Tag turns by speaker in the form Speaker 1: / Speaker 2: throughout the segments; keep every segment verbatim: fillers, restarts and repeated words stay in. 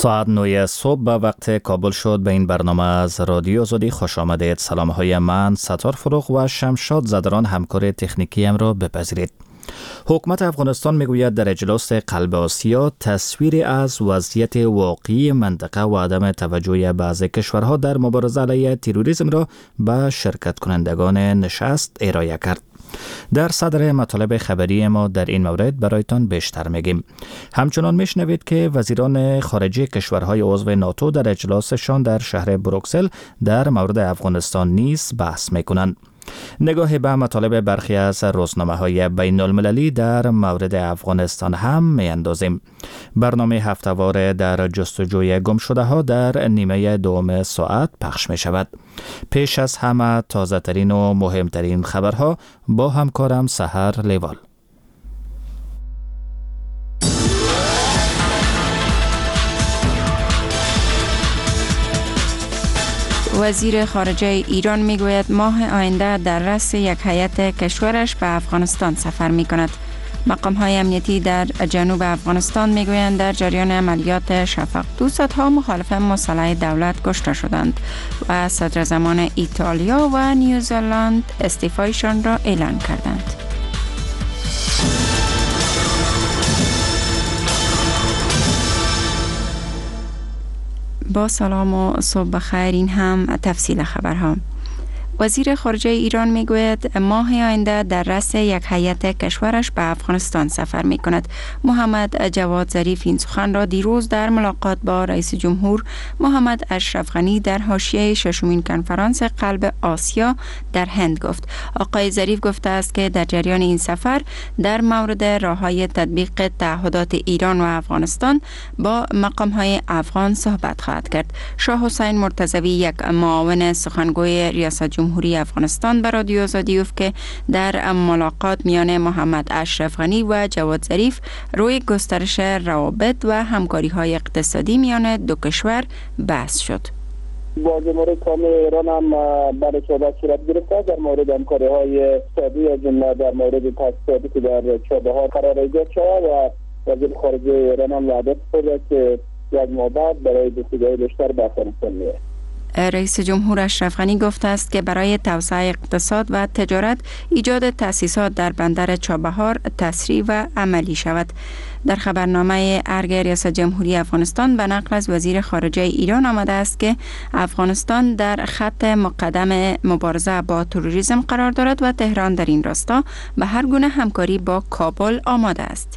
Speaker 1: ساعت نه صبح به وقت کابل شد. به این برنامه از رادیو آزادی خوش آمدید. سلام های من ستار فروغ و شمشاد زدران همکار تکنیکی ام را بپذیرید. حکومت افغانستان میگوید در اجلاس قلب آسیا تصویری از وضعیت واقعی منطقه و عدم توجه بعضی کشورها در مبارزه علیه تروریسم را به شرکت کنندگان نشست ارائه کرد. در صدر مطالب خبری ما در این مورد برایتان بیشتر میگیم. همچنان میشنوید که وزیران خارجه کشورهای عضو ناتو در اجلاسشان در شهر بروکسل در مورد افغانستان نیز بحث میکنند. نگاه به مطالب برخی از روزنامه‌های بین المللی در مورد افغانستان هم میاندازیم. برنامه هفته‌وار در جستجوی گم شده ها در نیمه دوم ساعت پخش می شود. پیش از همه تازه ترین و مهمترین خبرها با همکارم سحر لیوال.
Speaker 2: وزیر خارجه ایران میگوید ماه آینده در رأس یک هیئت کشورش به افغانستان سفر می کند. مقام های امنیتی در جنوب افغانستان میگویند در جریان عملیات شفق دو صدها مخالف مسلح دولت کشته شدند و صدر زمان ایتالیا و نیوزلند استعفایشان را اعلان کردند. با سلام و صبح بخیر. این هم تفصیل خبرها. وزیر خارجه ایران میگوید ماه آینده در رأس یک هیئت کشورش به افغانستان سفر می کند. محمد جواد ظریف این سخن را دیروز در ملاقات با رئیس جمهور محمد اشرف غنی در حاشیه ششمین کنفرانس قلب آسیا در هند گفت. آقای ظریف گفته است که در جریان این سفر در مورد راه‌های تطبیق تعهدات ایران و افغانستان با مقام‌های افغان صحبت خواهد کرد. شاه حسین مرتضوی، یک معاون سخنگوی ریاست جمهوری افغانستان، به رادیو آزادی گفت که در ملاقات میان محمد اشرف غنی و جواد ظریف روی گسترش روابط و همکاری‌های اقتصادی میان دو کشور بحث شد.
Speaker 3: با جمهوری اسلامی ایران هم برای صحبت صورت گرفته در مورد همکاری‌های اقتصادی، از جمله در مورد تاسیساتی که در چابهار قرار ایجاد شود و وزیر خارجه ایران هم وعده کرده که یک ماه بعد برای گفتگوهای بیشتر به افغانستان میاد.
Speaker 2: رئیس جمهور اشرف غنی گفته است که برای توسعه اقتصاد و تجارت ایجاد تأسیسات در بندر چابهار تسریع و عملی شود. در خبرنامه ارگ ریاست جمهوری افغانستان به نقل از وزیر خارجه ایران آمده است که افغانستان در خط مقدم مبارزه با تروریسم قرار دارد و تهران در این راستا به هر گونه همکاری با کابل آماده است.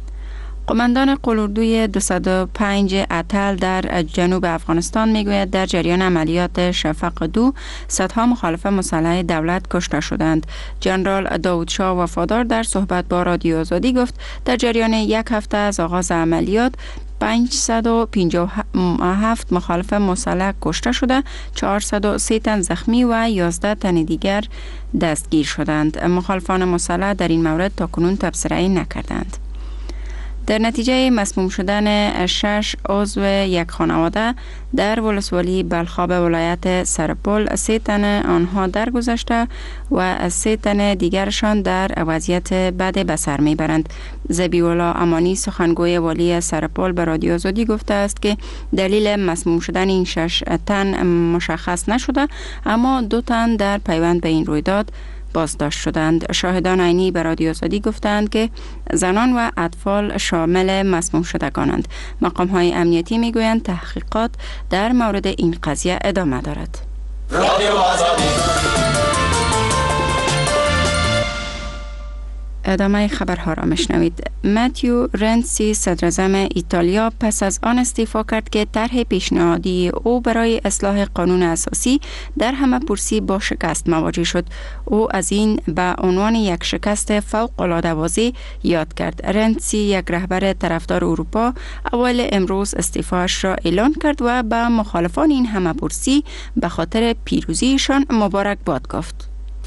Speaker 2: قماندان قلاردوی دویست و پنج اتل در جنوب افغانستان میگوید در جریان عملیات شفق دو صدها مخالف مسلح دولت کشته شدند. جنرال داود شاه وفادار در صحبت با رادیو آزادی گفت در جریان یک هفته از آغاز عملیات پانصد و پنجاه و هفت مخالف مسلح کشته شده، چهارصد و سه تن زخمی و یازده تن دیگر دستگیر شدند. مخالفان مسلح در این مورد تاکنون تبصره‌ای نکردند. در نتیجه مسموم شدن شش عضو یک خانواده در ولسوالی بلخاب ولایت سرپل، سه تن آنها درگذشته و سه تن دیگرشان در وضعیت بد به سر میبرند. ذبیح‌الله امانی، سخنگوی والی سرپل، به رادیو آزادی گفته است که دلیل مسموم شدن این شش تن مشخص نشده، اما دو تن در پیوند به این رویداد بازداشت شدند. شاهدان عینی به رادیو آزادی گفتند که زنان و اطفال شامل مسموم شدگانند. مقام‌های امنیتی میگویند تحقیقات در مورد این قضیه ادامه دارد. رادیو آزادی. ادامه خبرها را میشنوید. ماتیو رنسی، صدراعظم ایتالیا، پس از آن استعفا کرد که طرح پیشنهادی او برای اصلاح قانون اساسی در همه پرسی با شکست مواجه شد. او از این به عنوان یک شکست فوق‌العاده واضح یاد کرد. رنسی، یک رهبر طرفدار اروپا، اول امروز استعفاش را اعلان کرد و به مخالفان این همه پرسی به خاطر پیروزیشان مبارکباد گفت.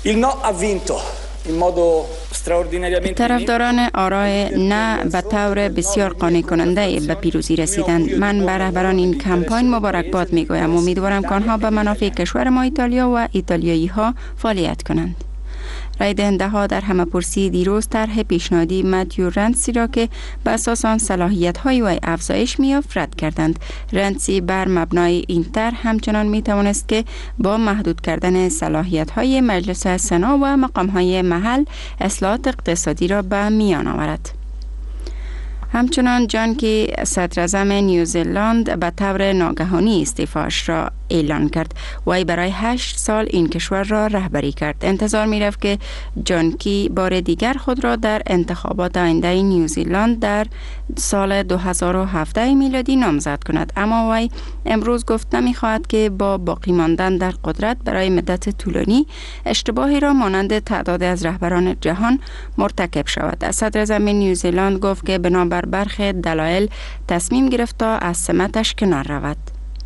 Speaker 2: طرفداران آرای نه به طور بسیار قانع کننده به پیروزی رسیدند. من به رهبران این کمپاین مبارکباد میگویم. امیدوارم که آنها به منافع کشور ما ایتالیا و ایتالیایی ها فعالیت کنند. رای دهنده ها در همه‌پرسی دیروز طرح پیشنهادی متیو رنسی را که به اساس آن صلاحیت های وی افزایش می‌یافت رد کردند. رنسی بر مبنای این طرح همچنان می توانست که با محدود کردن صلاحیت های مجلس سنا و مقام های محل اصلاحات اقتصادی را به میان آورد. همچنان جان کی صدراعظم نیوزیلند به طور ناگهانی استعفاش را اعلان کرد. وی برای هشت سال این کشور را رهبری کرد. انتظار می رفت که جان کی بار دیگر خود را در انتخابات آینده نیوزیلند در سال دو هزار و هفده میلادی نامزد کند، اما وی امروز گفت نمی خواهد که با باقی ماندن در قدرت برای مدت طولانی اشتباهی را مانند تعداد از رهبران جهان مرتکب شود. صدراعظم نیوزیلند گفت که بنابر برخی دلایل تصمیم گرفت تا از سمتش کنار رود.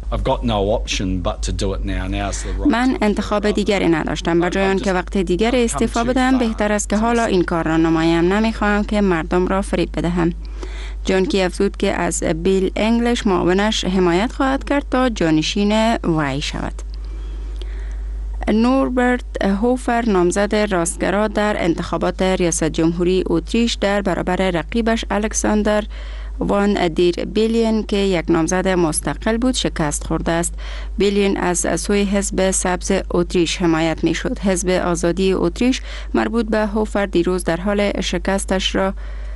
Speaker 2: من انتخاب دیگری نداشتم. به جای آنکه وقت دیگر استعفا بدهم، بهتر است که حالا این کار را نمایم. نمیخواهم که مردم را فریب بدهم. جان کی افزود که از بیل انگلیش معاونش حمایت خواهد کرد تا جانشین وی شود. نوربرت هوفر نامزد راستگرا در انتخابات ریاست جمهوری اتریش در برابر رقیبش الکساندر وان دیر بیلین که یک نامزد مستقل بود شکست خورده است. بیلین از سوی حزب سبز اتریش حمایت می شد. حزب آزادی اتریش مربوط به هوفر دیروز در حال شکستش را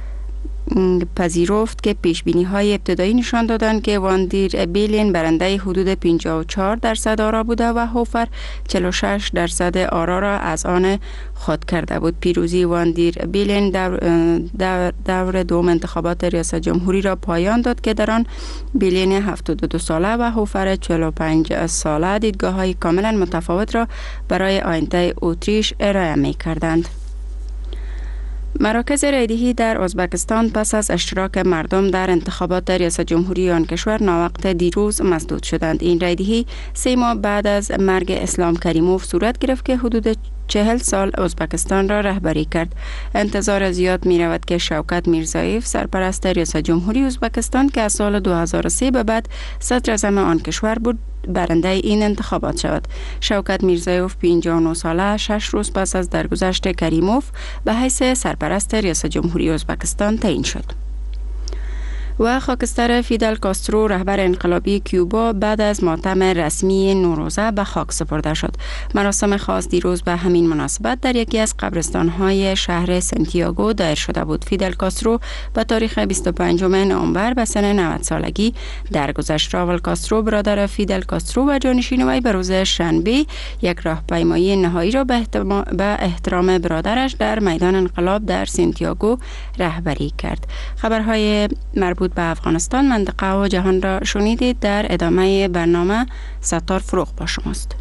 Speaker 2: پذیرفت که پیشبینی های ابتدایی نشان دادند که واندیر بیلین برنده حدود پنجاه و چهار درصد آرا بوده و هوفر چهل و شش درصد آرا را از آن خود کرده بود. پیروزی واندیر بیلین دور, دور, دور دوم انتخابات ریاست جمهوری را پایان داد که در آن بیلین هفتاد و دو ساله و هوفر چهل و پنج ساله دیدگاه های کاملا متفاوت را برای آینده اتریش ارائه می کردند. مراکز رایدهی در ازبکستان پس از اشتراک مردم در انتخابات ریاست جمهوری آن کشور ناوقت دیروز مسدود شدند. این رایدهی سه ماه بعد از مرگ اسلام کریموف صورت گرفت که حدود چهل سال ازبکستان را رهبری کرد. انتظار زیاد می رود که شوکت میرزایف سرپرست ریاست جمهوری ازبکستان که از سال دو هزار و سه به بعد صدراعظم آن کشور بود برنده این انتخابات شود. شوکت میرزایف پنجاه و نه ساله شش روز پس از درگذشت کریموف به حیث سرپرست ریاست جمهوری ازبکستان تعیین شد. و خاکستر فیدل کاسترو رهبر انقلابی کیوبا بعد از ماتم رسمی نوروزه به خاک سپرده شد. مراسم خاص دیروز به همین مناسبت در یکی از قبرستان‌های شهر سانتیاگو دایر شده بود. فیدل کاسترو به تاریخ بیست و پنجم نوامبر به سن نود سالگی درگذشت. راول کاسترو برادر فیدل کاسترو و جانشین وی به روز شنبه یک راهپیمایی نهایی را به احترام برادرش در میدان انقلاب در سانتیاگو رهبری کرد. خبرهای مربوط به افغانستان، منطقه و جهان را شنیدید. در ادامه برنامه ستار فروغ با شماست.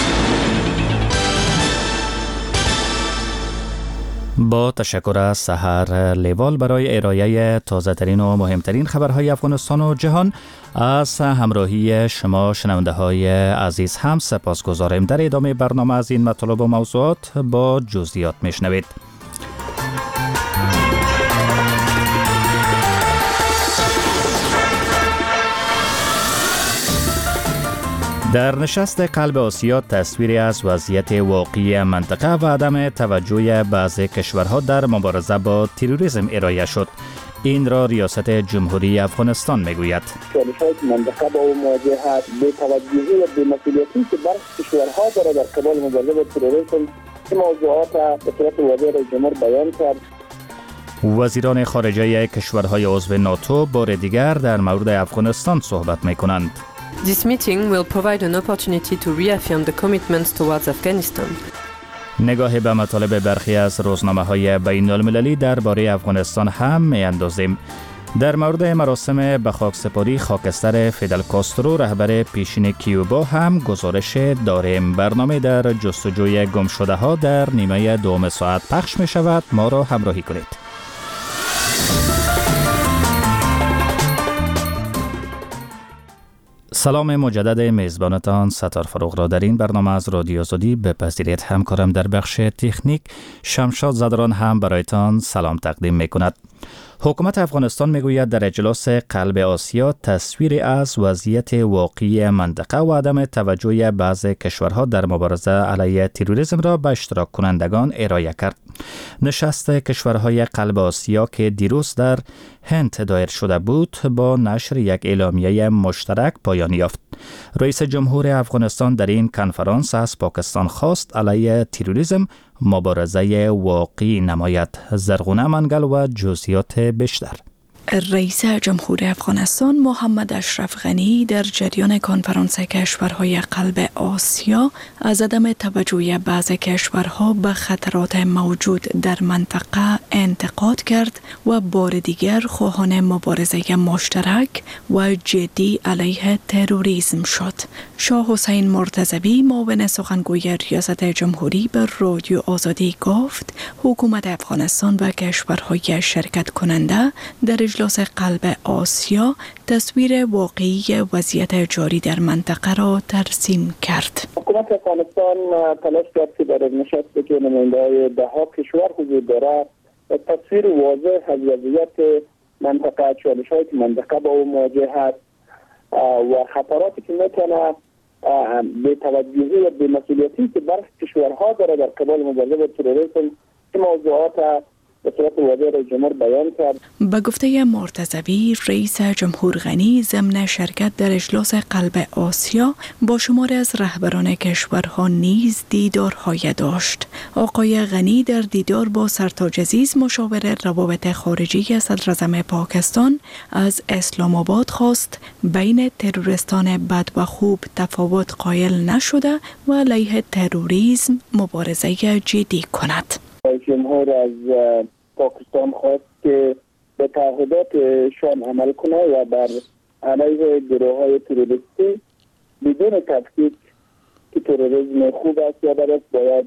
Speaker 1: با تشکر از سحر لیوال برای ارائه تازه ترین و مهمترین خبرهای افغانستان و جهان. از همراهی شما شنونده های عزیز هم سپاس گذاریم. در ادامه برنامه از این مطالب و موضوعات با جزئیات میشنوید. در نشست قلب آسیا تصویری از وضعیت واقعی منطقه و عدم توجه بعضی کشورها در مبارزه با تروریسم ارائه شد. این را ریاست جمهوری افغانستان میگوید.
Speaker 3: چالش‌های منطقه با مواجه هست، بی‌توجهی و بی‌مسئولیتی که برخی کشورها داره در قبال مبارزه با تروریسم، این موضوعات به صورت واضح رئیس جمهور بیان کرد.
Speaker 1: وزیران خارجه کشورهای عضو ناتو بار دیگر در مورد افغانستان صحبت میکنند.
Speaker 4: This meeting will provide an opportunity to reaffirm the commitments towards Afghanistan.
Speaker 1: نگاه به مطالب برخی از روزنامه‌های بین المللی درباره افغانستان هم می‌اندازیم. در مورد مراسم به خاکسپاری خاکستر فیدل کاسترو رهبر پیشین کیوبا هم گزارش داریم. برنامه در جستجوی گمشده‌ها در نیمه دوم ساعت پخش می‌شود. ما را همراهی کنید. سلام مجدد میزبانتان ستار فروغ را در این برنامه از رادیو آزادی بپذیرید. همکارم در بخش تکنیک شمشاد زدران هم برایتان سلام تقدیم می کند. حکومت افغانستان میگوید در اجلاس قلب آسیا تصویری از وضعیت واقعی منطقه و عدم توجه بعض کشورها در مبارزه علیه تروریسم را به اشتراک کنندگان ارائه کرد. نشست کشورهای قلب آسیا که دیروز در هند دایر شده بود با نشر یک اعلامیه مشترک پایان یافت. رئیس جمهور افغانستان در این کنفرانس از پاکستان خواست علیه تروریسم مبارزه واقعی نماید. زرغونه منگل و جزئیات بیشتر.
Speaker 5: رئیس جمهور افغانستان محمد اشرف غنی در جریان کنفرانس کشورهای قلب آسیا از عدم توجه بعض کشورها به خطرات موجود در منطقه انتقاد کرد و بار دیگر خواهان مبارزه مشترک و جدی علیه تروریسم شد. شاه حسین مرتضوی معاون سخنگوی ریاست جمهوری به رادیو آزادی گفت حکومت افغانستان و کشورهای شرکت کننده در اجلاس قلب آسیا تصویر واقعی وضعیت جاری در منطقه را ترسیم کرد.
Speaker 3: حکومت افغانستان تلاش کرد که در نشستی که نماینده‌های ده ها کشور حضور دارد تصویر واضح از وضعیت منطقه، چالش‌هایی که منطقه با او مواجه است و خطراتی که میتونه به توجهی و به مسئولیتی که برخی کشورها داره در قبال مبارزه با تروریسم این موضوعات به صورت واضح رئیس جمهور بیان کرد.
Speaker 5: به گفته مرتضوی، رئیس جمهور غنی ضمن شرکت در اجلاس قلب آسیا با شماری از رهبران کشورها نیز دیدارهای داشت. آقای غنی در دیدار با سرتاج عزیز مشاور روابط خارجی صدراعظم پاکستان از اسلام آباد خواست بین تروریستان بد و خوب تفاوت قائل نشده و علیه تروریسم مبارزه جدی کند.
Speaker 3: رئیس جمهور از پاکستان خواست که به تعهداتشان عمل کنه و بر علیه گروه‌های تروریستی بدون تفکیک که تروریسم خوب است یا بد است باید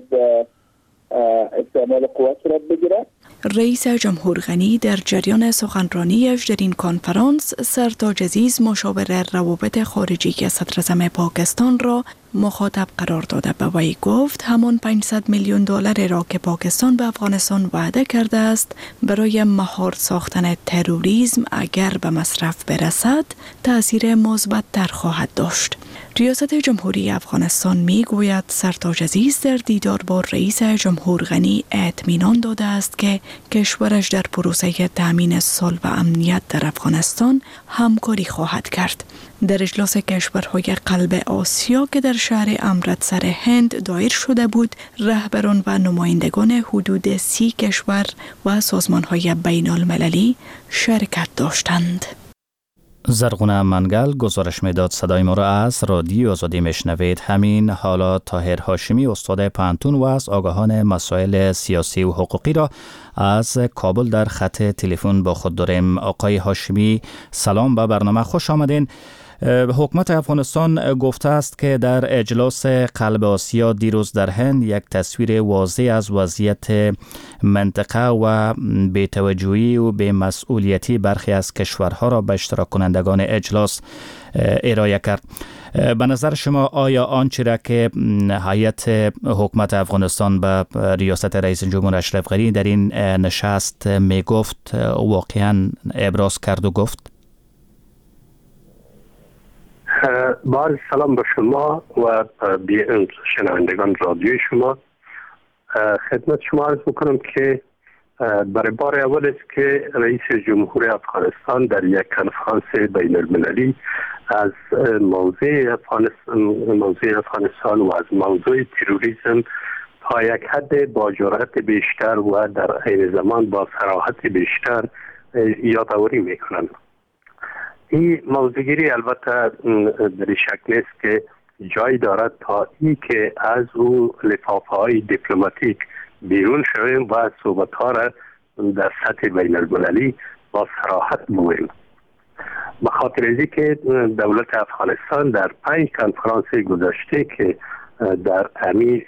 Speaker 3: استعمال قوت صورت بگیرد.
Speaker 5: رئیس جمهور غنی در جریان سخنرانیش در این کنفرانس سرتاج عزیز مشاور روابط خارجی صدراعظم پاکستان را مخاطب قرار داده به وی گفت همان پانصد میلیون دلار را که پاکستان به افغانستان وعده کرده است برای مهار ساختن تروریسم اگر به مصرف برسد تأثیر مثبت تر خواهد داشت. ریاست جمهوری افغانستان می گوید سرتاج عزیز در دیدار با رئیس جمهور غنی اطمینان داده است که کشورش در پروسه تامین صلح و امنیت در افغانستان همکاری خواهد کرد. در اجلاس کشورهای قلب آسیا که در شهر امرتسر هند دایر شده بود، رهبران و نمایندگان حدود سی کشور و سازمانهای بین المللی شرکت داشتند.
Speaker 1: زرغونه منگل گزارش میداد. صدای ما را از رادیو آزادی میشنوید. همین حالا طاهر هاشمی استاد پانتون و از آگاهان مسائل سیاسی و حقوقی را از کابل در خط تلفن با خود داریم. آقای هاشمی سلام، به برنامه خوش آمدین. حکومت افغانستان گفته است که در اجلاس قلب آسیا دیروز در هند یک تصویر واضح از وضعیت منطقه و بی‌توجهی و بی‌مسئولیتی برخی از کشورها را به اشتراک کنندگان اجلاس ارائه کرد. به نظر شما آیا آنچه را که هیئت حکومت افغانستان به ریاست رئیس جمهور اشرف غنی در این نشست می گفت واقعا ابراز کرد و گفت؟
Speaker 6: با سلام به شما و شنوندگان رادیوی شما. خدمت شما عرض میکنم که برای بار اول است که رئیس جمهور افغانستان در یک کنفرانس بین المللی از موضوع افغانستان, موضوع افغانستان و از موضوع تروریسم تا یک حد با جرأت بیشتر و در عین زمان با صراحت بیشتر یادآوری میکنند. این موضوعگیری البته در شک نیست که جای دارد تا ای که از او لفافه های دیپلماتیک بیرون شویم و صحبت ها را در سطح بین المللی با صراحت بگوییم. به خاطر ازی که دولت افغانستان در پنج کنفرانس گذشته که در امی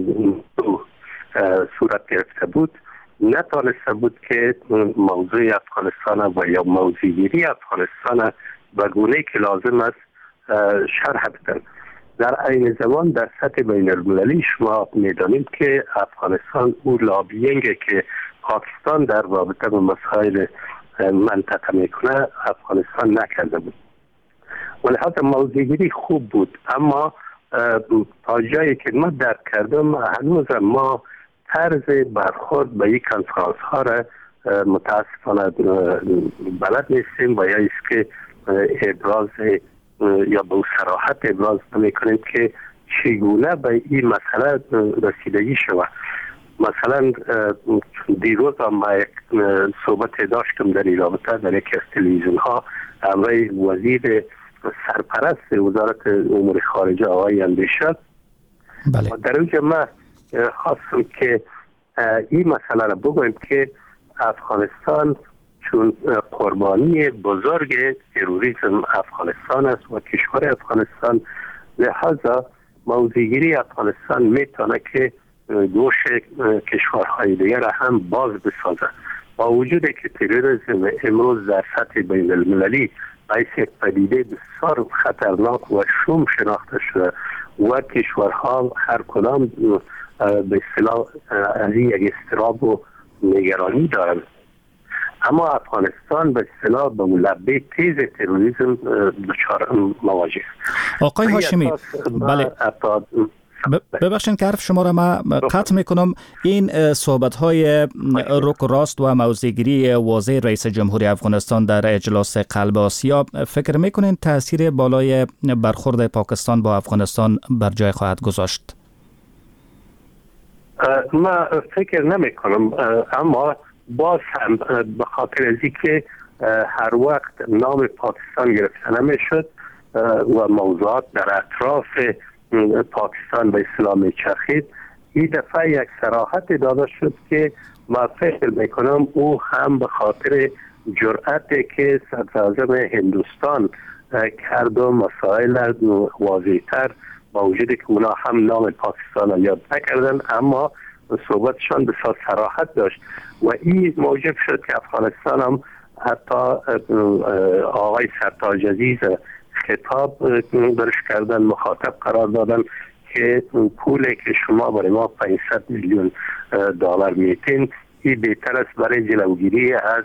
Speaker 6: صورت گرفته بود نتانسته بود که موضوع افغانستان و یا موضوعگیری افغانستان به گونه که لازم است شرح بدن. در عین زمان در سطح بین المللی شما میدانید که افغانستان او لابینگ که پاکستان در رابطه با مسائل منطقه میکنه افغانستان نکرده بود. ولهذا موضوعگیری خوب بود، اما تا جایی که ما درک کردم هنوز ما طرز برخورد به یک کنفرانس ها را متاسفانه بلد نیستیم و یا است که ابراز یا به صراحت ابراز نمی‌کنیم که چگونه به این مسئله رسیدگی شود. مثلا دیروز هم ما یک صحبت داشتم در این رابطه در یک از تلویزیون ها همراه وزیر سرپرست وزارت امور خارجه آقای اندیشد.
Speaker 1: بله.
Speaker 6: و در اونجا ما خواستم که این مسئله را بگویم که افغانستان چون قربانی بزرگ تروریسم افغانستان است و کشور افغانستان، لحاظا موضوعگیری افغانستان میتونه که گوش کشورهای دیگر هم باز بسازه. با وجود که تروریسم امروز در سطح بین المللی باعث یک پدیده بسیار خطرناک و شوم شناخته شده و کشورها هر کدام به اصطلاح از این یک اضطراب و نگرانی دارند، اما افغانستان به اصطلاح به لبه تیز تروریسم دچار مواجه است.
Speaker 1: آقای هاشمی، بله ببخشید که حرف شما را ما قطع میکنم. این صحبت های رک و راست و موضع‌گیری واضح رئیس جمهوری افغانستان در اجلاس قلب آسیا، فکر میکنین تاثیر بالای برخورد پاکستان با افغانستان بر جای خواهد گذاشت؟
Speaker 6: ما فکر نمی کنم، اما باز هم به خاطر ازی که هر وقت نام پاکستان گرفته نمی شد و موضوعات در اطراف پاکستان به اسلام چرخید، این دفعه یک صراحت داده شد که ما فکر میکنم او هم به خاطر جرأتی که صدراعظم هندوستان کرد و مسائل واضح‌تر، با وجودی که اونا هم نام پاکستان یاد نکردن اما صحبتشان بسیار صراحت داشت و این موجب شد که افغانستان هم حتی آقای سرتاج عزیز خطاب درش کردن، مخاطب قرار دادن که پولی که شما برای ما پانصد میلیون دلار میتین، این بهتر است برای جلوگیری از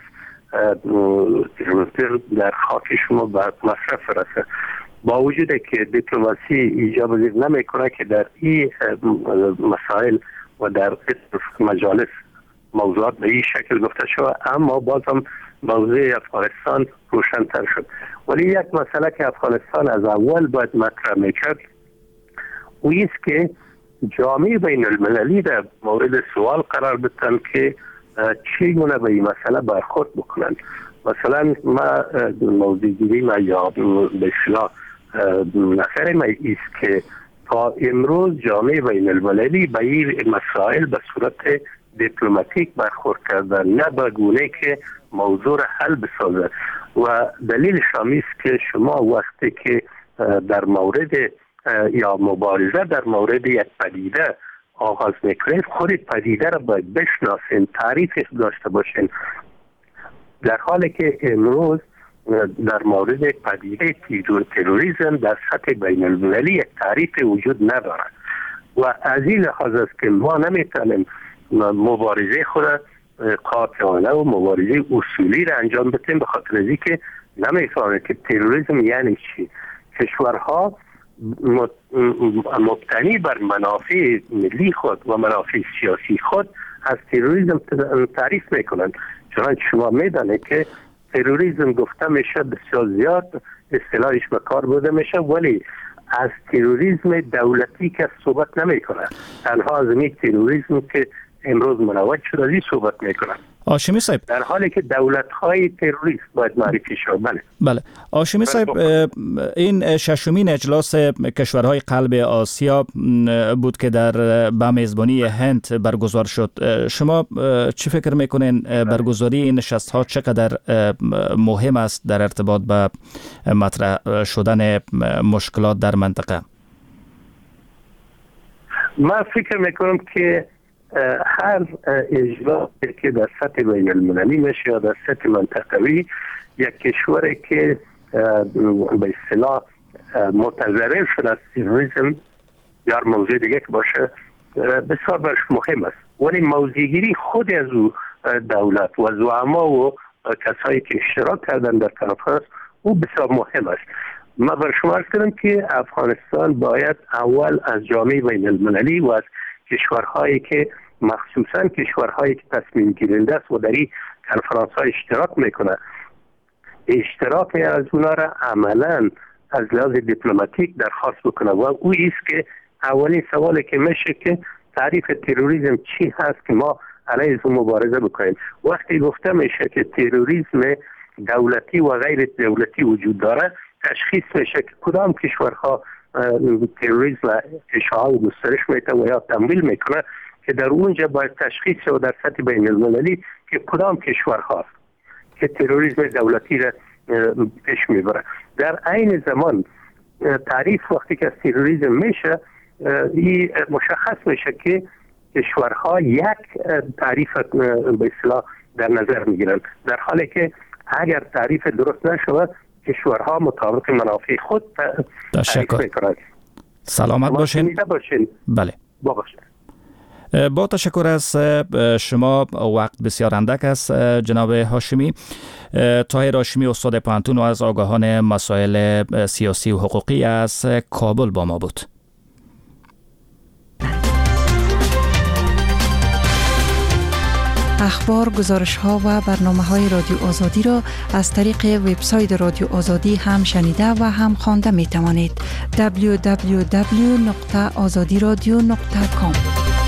Speaker 6: تروریسم در خاک شما به مصرف رسه. با وجود که دیپلماسی ایجاب پذیر نمیکنه که در این مسائل و در مجالس موضوعات به این شکل گفته شود، اما بازم موضوع افغانستان روشن‌تر شد. ولی یک مسئله که افغانستان از اول باید مطرح میکرد او است که جامعه بین المللی در مورد سوال قرار بدن که چگونه به این مسئله برخورد بکنند. مثلا ما موضوعگیری ما یا به اصطلاح نظر ما است که تا امروز جامعه بین المللی به این مسائل به صورت دیپلماتیک برخورد کردن، نه به گونه که موضوع را حل بسازد و دلیل شامی است که شما وقتی که در مورد یا مبارزه در مورد یک پدیده آغاز میکنید، خود پدیده را باید بشناسین، تعریف داشته باشین، در حالی که امروز در مورد پدیده تروریسم در سطح بین المللی یک تعریف وجود ندارد و از این لحاظ است که ما نمیتونیم مبارزه خود قاطعانه و مبارزه اصولی را انجام بدیم، به خاطر از اینکه نمیفهمیم که تروریسم یعنی چی. کشورها مبتنی بر منافع ملی خود و منافع سیاسی خود از تروریسم تعریف میکنند. چنانچه شما میدانید که تروریسم گفته میشه بسیار زیاد اصطلاحش به کار برده میشه، ولی از تروریسم دولتی که صحبت نمیکنه، تنها از این تروریسم که امروز منوج شده از این صحبت میکنن.
Speaker 1: هاشمی صاحب،
Speaker 6: در حالی که دولت‌های تروریست باید معرفی شود. بله
Speaker 1: بله هاشمی صاحب، این ششمین اجلاس کشورهای قلب آسیا بود که در به میزبانی هند برگزار شد. شما چی فکر میکنین برگزاری این نشست‌ها چقدر مهم است در ارتباط به مطرح شدن مشکلات در منطقه؟
Speaker 6: من فکر میکنم که هر اجلاس که در سطح بین المللی میشه یا در سطح منطقوی، یک کشوری که به اصطلاح متضرر شده از تروریسم یا موضوع دیگه که باشه بسیار برش مهم است، ولی موضوعگیری خود از او دولت و زعما و کسایی که اشتراک کردن در کنفرانس او بسیار مهم است. ما بر شما عرض کردم که افغانستان باید اول از جامعه بین المللی و از کشورهایی که مخصوصا کشورهایی که تصمیم گیرنده است و در این کنفرانس ها اشتراک میکنه اشتراک از اونا را عملا از لحاظ دیپلماتیک درخواست بکنه و او است که اولین سوالی که میشه که تعریف تروریسم چی هست که ما علیه او مبارزه بکنیم. وقتی گفته میشه که تروریسم دولتی و غیر دولتی وجود داره تشخیص میشه که کدام کشورها تروریسم اشاعه و گسترش میده و یا تمویل میکنه که در اونجا باید تشخیص و در سطح بین المللی که کدام کشورها که تروریسم دولتی را پیش میبره. در عین زمان تعریف وقتی که از تروریسم میشه این مشخص میشه که کشورها یک تعریف به اصطلاح در نظر میگیرن، در حالی که اگر تعریف درست نشود کشورها مطابق منافع خود تعریف میکنند.
Speaker 1: سلامت باشین.
Speaker 6: باشین.
Speaker 1: بله.
Speaker 6: با باشین.
Speaker 1: با تشکر از شما، وقت بسیار اندک است جناب هاشمی. طاهر هاشمی استاد پانتون و از آگاهان مسائل سیاسی و حقوقی از کابل با ما بود.
Speaker 7: اخبار، گزارش‌ها و برنامه‌های رادیو آزادی را از طریق وبسایت رادیو آزادی هم شنیده و هم خوانده می‌توانید. دبلیو دبلیو دبلیو نقطه آزادی رادیو نقطه کام.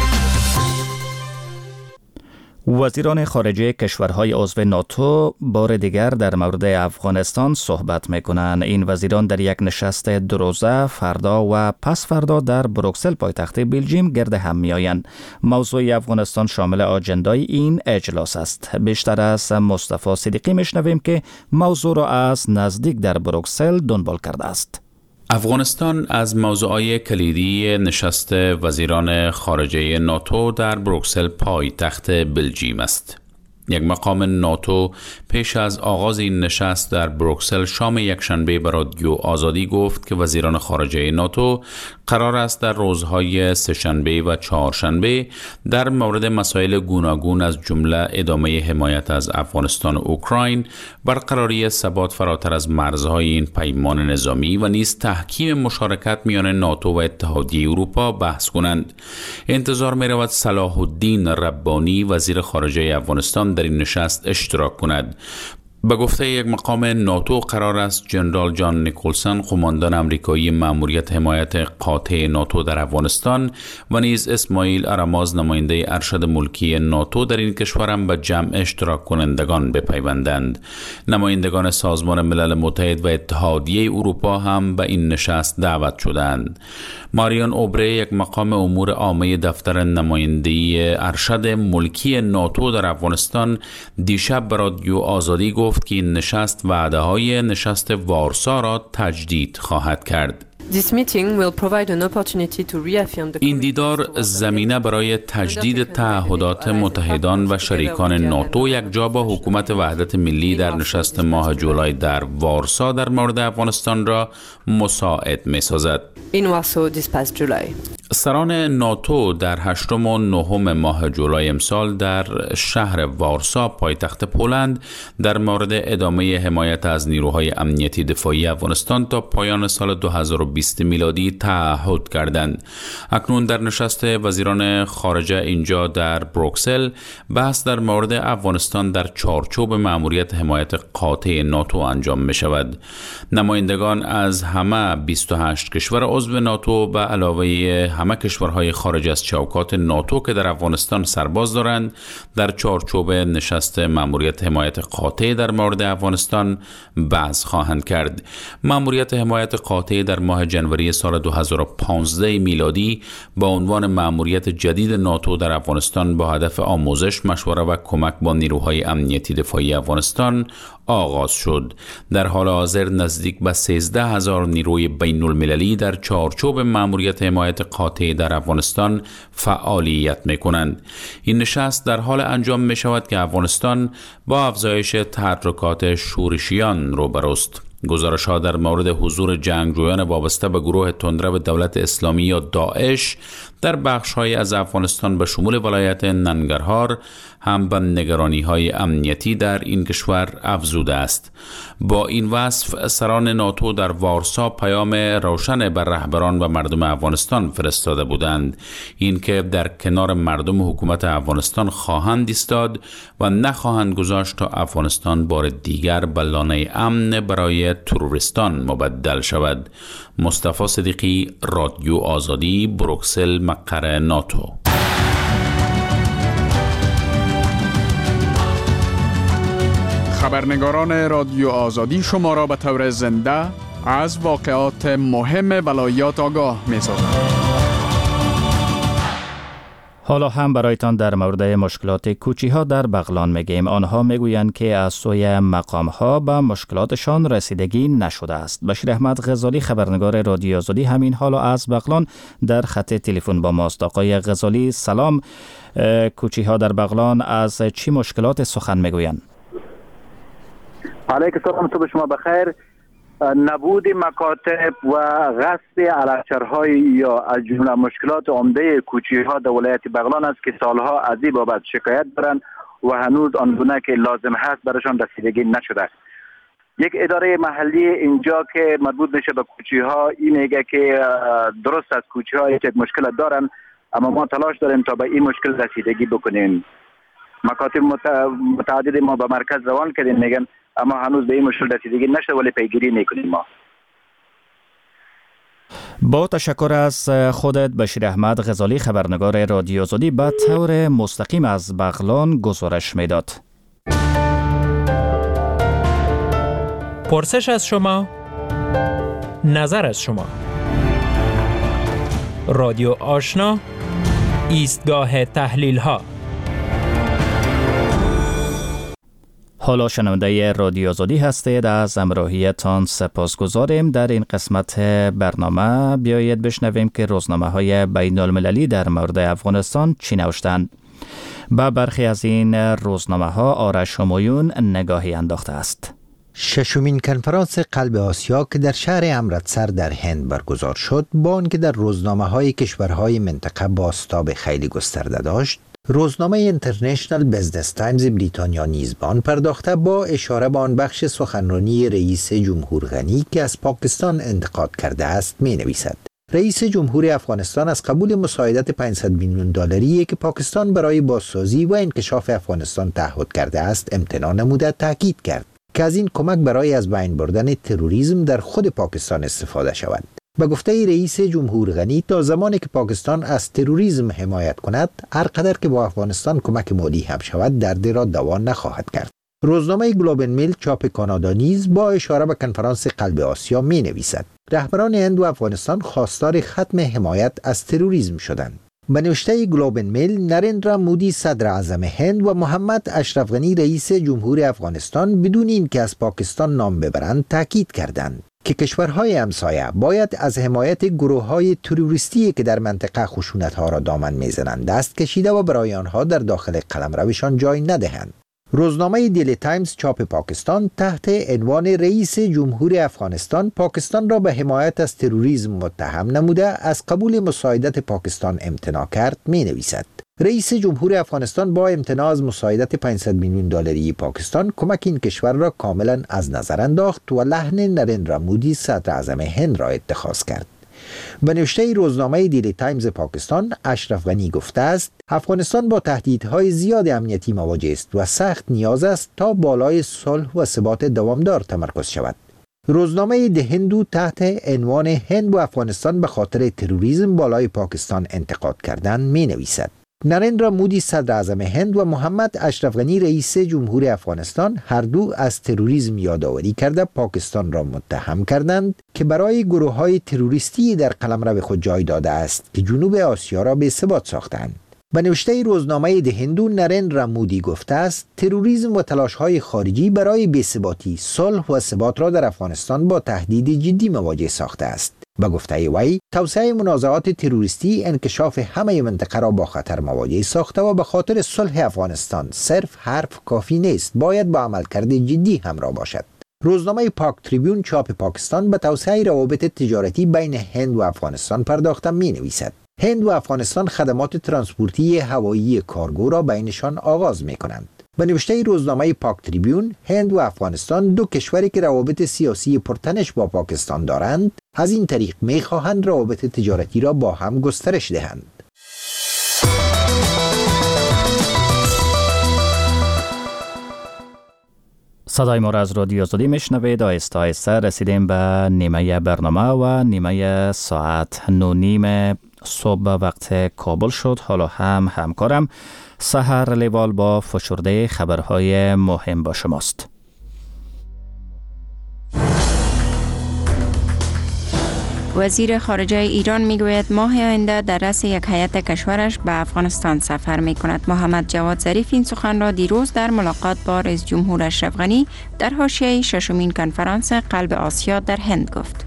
Speaker 1: وزیران خارجه کشورهای عضو ناتو بار دیگر در مورد افغانستان صحبت میکنند. این وزیران در یک نشست دو روزه فردا و پس فردا در بروکسل پایتخت بلژیم گرد هم میآیند. موضوع افغانستان شامل آجندای این اجلاس است. بیشتر از مصطفی صدیقی میشنویم که موضوع را از نزدیک در بروکسل دنبال کرده است.
Speaker 8: افغانستان از موضوعات کلیدی نشست وزیران خارجه ناتو در بروکسل پایتخت بلژیم است. یک مقام ناتو پیش از آغاز این نشست در بروکسل شام یکشنبه به رادیو آزادی گفت که وزیران خارجه ناتو قرار است در روزهای سه‌شنبه و چهارشنبه در مورد مسائل گوناگون از جمله ادامه حمایت از افغانستان و اوکراین، برقراری ثبات فراتر از مرزهای این پیمان نظامی و نیز تحکیم مشارکت میان ناتو و اتحادیه اروپا بحث کنند. انتظار می رود صلاح الدین ربانی وزیر خارجه افغانستان در این نشست اشتراک کند. به گفته یک مقام ناتو قرار است جنرال جان نیکولسون قماندان امریکایی مأموریت حمایت قاطع ناتو در افغانستان و نیز اسماعیل اراماز نماینده ارشد ملکی ناتو در این کشور هم به جمع اشتراک کنندگان بپیوندند. نمایندگان سازمان ملل متحد و اتحادیه اروپا هم به این نشست دعوت شدند. ماریان اوبره یک مقام امور عامه دفتر نمایندگی ارشد ملکی ناتو در افغانستان دیشب به رادیو آزادی گفت که این نشست وعده های نشست وارسا را تجدید خواهد کرد. این دیدار زمینه برای تجدید تعهدات متحدان و شریکان ناتو یکجا با حکومت وحدت ملی در نشست ماه جولای در وارسا در مورد افغانستان را مساعد می سازد. سران ناتو در هشتم و نهم ماه جولای امسال در شهر وارسا پایتخت پولند در مورد ادامه حمایت از نیروهای امنیتی دفاعی افغانستان تا پایان سال دو هزار و بیست میلادی تعهد کردند. اکنون در نشست وزیران خارجه اینجا در بروکسل بحث در مورد افغانستان در چارچوب مأموریت حمایت قاطع ناتو انجام می شود. نمایندگان از همه بیست و هشت کشور عضو ناتو به علاوه همه کشورهای خارج از چوکات ناتو که در افغانستان سرباز دارند در چارچوب نشست مأموریت حمایت قاطع در مورد افغانستان بحث خواهند کرد. مأموریت حمایت قاطع در ماه جنوری سال دو هزار و پانزده میلادی با عنوان مأموریت جدید ناتو در افغانستان با هدف آموزش، مشوره و کمک با نیروهای امنیتی دفاعی افغانستان آغاز شد. در حال حاضر نزدیک به سیزده هزار نیروی بین المللی در چارچوب مأموریت حمایت قاطع در افغانستان فعالیت می کنند. این نشست در حال انجام می شود که افغانستان با افزایش تحرکات شورشیان روبروست. گزارش‌ها در مورد حضور جنگجویان وابسته به گروه تندرو دولت اسلامی یا داعش در بخش‌های از افغانستان به شمول ولایت ننگرهار هم به نگرانی‌های امنیتی در این کشور افزوده است. با این وصف سران ناتو در وارسا پیام روشن بر رهبران و مردم افغانستان فرستاده بودند، اینکه در کنار مردم حکومت افغانستان خواهند ایستاد و نخواهند گذاشت تا افغانستان بار دیگر به لانه امن برای تروریستان مبدل شود. مصطفی صدیقی، رادیو آزادی، بروکسل، مقر ناتو.
Speaker 9: خبرنگاران رادیو آزادی شما را به طور زنده از واقعات مهم ولایات آگاه می‌سازند.
Speaker 1: حالا هم برایتان در مورد مشکلات کوچی ها در بغلان میگیم. آنها میگویند که از سوی مقام ها به مشکلاتشان رسیدگی نشده است. بشیر احمد غزالی، خبرنگار رادیو آزادی، همین حالا از بغلان در خط تلفن با ماست. آقای غزالی سلام. کوچی ها در بغلان از چی مشکلات سخن میگویند؟
Speaker 3: علیکم سلام، صبح شما بخیر. نبود مکاتب و غصب علفچرهای یا از جمله مشکلات عمده کوچی‌ها در ولایت بغلان است که سالها از این بابت شکایت دارند و هنوز آنگونه که لازم هست برایشان رسیدگی نشده. یک اداره محلی اینجا که مربوط میشه به کوچی‌ها این میگه که درست از کوچی‌ها یک مشکل دارن، اما ما تلاش داریم تا به این مشکل رسیدگی بکنیم. مکاتب متعدد ما به مرکز روان کردیم میگن، اما هنوز به این مشکل رسیدگی نشده ولی پیگیری میکنیم ما.
Speaker 1: با تشکر از خودت بشیر احمد غزالی، خبرنگار رادیو آزادی، به طور مستقیم از بغلان گزارش میداد.
Speaker 10: پرسش از شما، نظر از شما. رادیو آشنا، ایستگاه تحلیل ها.
Speaker 1: حالا شنونده رادیو آزادی هستید. از همراهیتان سپاسگزاریم. در این قسمت برنامه بیایید بشنویم که روزنامه های بین المللی در مورد افغانستان چی نوشتند. با برخی از این روزنامه ها آرش همایون نگاهی انداخته است.
Speaker 11: ششمین کنفرانس قلب آسیا که در شهر امرتسر در هند برگزار شد، با آنکه در روزنامه های کشورهای منطقه بازتاب خیلی گسترده داشت، روزنامه اینترنشنال بزنس تایمز بریتانیا نیز به آن پرداخته با اشاره به آن بخش سخنرانی رئیس جمهور غنی که از پاکستان انتقاد کرده است می نویسد: رئیس جمهور افغانستان از قبول مساعدت پانصد میلیون دلاری که پاکستان برای بازسازی و انکشاف افغانستان تعهد کرده است امتناع نموده، تاکید کرد که از این کمک برای از بین بردن تروریسم در خود پاکستان استفاده شود. به گفته رئیس جمهور غنی، تا زمانی که پاکستان از تروریسم حمایت کند، هر قدر که با افغانستان کمک مالی هم شود درد را دوا نخواهد کرد. روزنامه گلوب ان میل چاپ کانادا نیز با اشاره به کنفرانس قلب آسیا می نویسد: رهبران هند و افغانستان خواستار ختم حمایت از تروریسم شدند. به نوشته گلوب ان میل، نریندرا مودی صدر اعظم هند و محمد اشرف غنی رئیس جمهور افغانستان بدون اینکه از پاکستان نام ببرند تاکید کردند که کشورهای همسایه باید از حمایت گروه‌های تروریستی که در منطقه خشونت‌ها را دامن می‌زنند دست کشیده و برای آنها در داخل قلمروشان جای ندهند. روزنامه دیلی تایمز چاپ پاکستان تحت عنوان رئیس جمهور افغانستان پاکستان را به حمایت از تروریسم متهم نموده از قبول مساعدت پاکستان امتناع کرد می نویسد: رئیس جمهور افغانستان با امتناع از مساعدت پانصد میلیون دلاری پاکستان کمک این کشور را کاملا از نظر انداخت و لحن نریندرا مودی صدر اعظم هند را اتخاذ کرد. به نوشته روزنامه دیلی تایمز پاکستان، اشرف غنی گفته است: افغانستان با تهدیدهای زیاد امنیتی مواجه است و سخت نیاز است تا بالای صلح و ثبات دوامدار تمرکز شود. روزنامه ده هندو تحت عنوان هند و افغانستان به خاطر تروریسم بالای پاکستان انتقاد کردند می نویسد: نریندرا مودی صدر اعظم هند و محمد اشرف غنی رئیس جمهور افغانستان هر دو از تروریسم یادآوری کرده پاکستان را متهم کردند که برای گروه‌های تروریستی در قلمرو خود جای داده است که جنوب آسیا را به ثبات ساختند. به نوشته روزنامه ده هندو، نریندرا مودی گفته است: تروریسم و تلاش‌های خارجی برای بی‌ثباتی، صلح و ثبات را در افغانستان با تهدید جدی مواجه ساخته است. به گفته وی، توسعه منازعات تروریستی انکشاف همه منطقه را با خطر مواجه ساخته و به خاطر صلح افغانستان صرف حرف کافی نیست، باید با عملکرد جدی همراه باشد. روزنامه پاک تریبیون چاپ پاکستان به توسعه روابط تجارتی بین هند و افغانستان پرداخته می نویسد. هند و افغانستان خدمات ترانسپورتی هوایی کارگو را بینشان آغاز می کنند. به نوشته روزنامه پاک تریبیون، هند و افغانستان دو کشوری که روابط سیاسی پرتنش با پاکستان دارند، از این طریق می خواهند روابط تجارتی را با هم گسترش دهند.
Speaker 1: صدای ما را از رادیو آزادی میشنوید. آهسته آهسته رسیدیم به نیمه برنامه و نیمه ساعت نو نیم صبح وقت کابل شد. حالا هم همکارم سحر لیوال با فشرده خبرهای مهم با شماست.
Speaker 2: وزیر خارجه ایران میگوید ماه آینده در رأس یک هیئت کشورش به افغانستان سفر می کند. محمد جواد ظریف این سخن را دیروز در ملاقات با رئیس جمهور اشرف غنی در حاشیه ششمین کنفرانس قلب آسیا در هند گفت.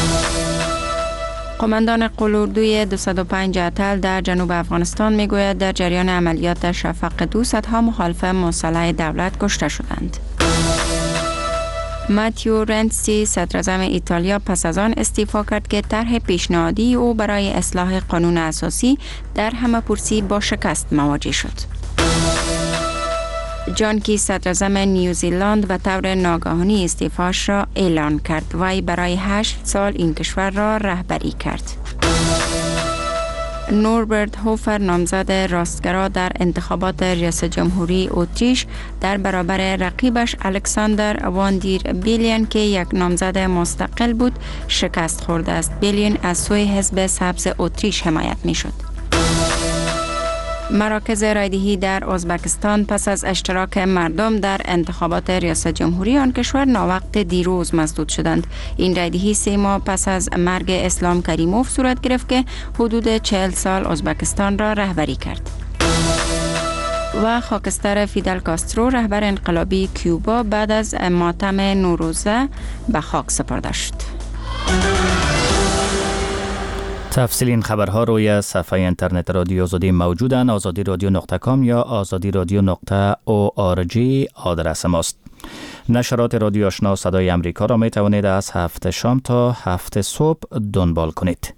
Speaker 2: قماندان قلاردوی دویست و پنج اتل در جنوب افغانستان میگوید در جریان عملیات شفق دو صدها مخالف مسلح دولت کشته شدند. ماتیو رنسی صدراعظم ایتالیا پس از آن استعفا کرد که طرح پیشنهادی او برای اصلاح قانون اساسی در همه‌پرسی با شکست مواجه شد. جان کی صدراعظم نیوزیلند و طور ناگهانی استعفاش را اعلان کرد. وی برای هشت سال این کشور را رهبری کرد. نوربرت هوفر نامزد راستگرا در انتخابات ریاست جمهوری اتریش در برابر رقیبش الکساندر واندیر بیلین که یک نامزد مستقل بود شکست خورده است. بیلین از سوی حزب سبز اتریش حمایت می شد. مراکز رایدهی در ازبکستان پس از اشتراک مردم در انتخابات ریاست جمهوری آن کشور ناوقت دیروز مسدود شدند. این رایدهی سه ماه پس از مرگ اسلام کریموف صورت گرفت که حدود چهل سال ازبکستان را رهبری کرد. و خاکستر فیدل کاسترو رهبر انقلابی کیوبا بعد از ماتم نوروزه به خاک سپرده شد.
Speaker 1: تفصیل این خبرها روی صفحه اینترنت رادیو آزادی موجودن. آزادی رادیو نقطه کام یا آزادی رادیو نقطه او آر جی آدرس ماست. نشرات رادیو آشنا صدای امریکا را می توانید از هفت شام تا هفت صبح دنبال کنید.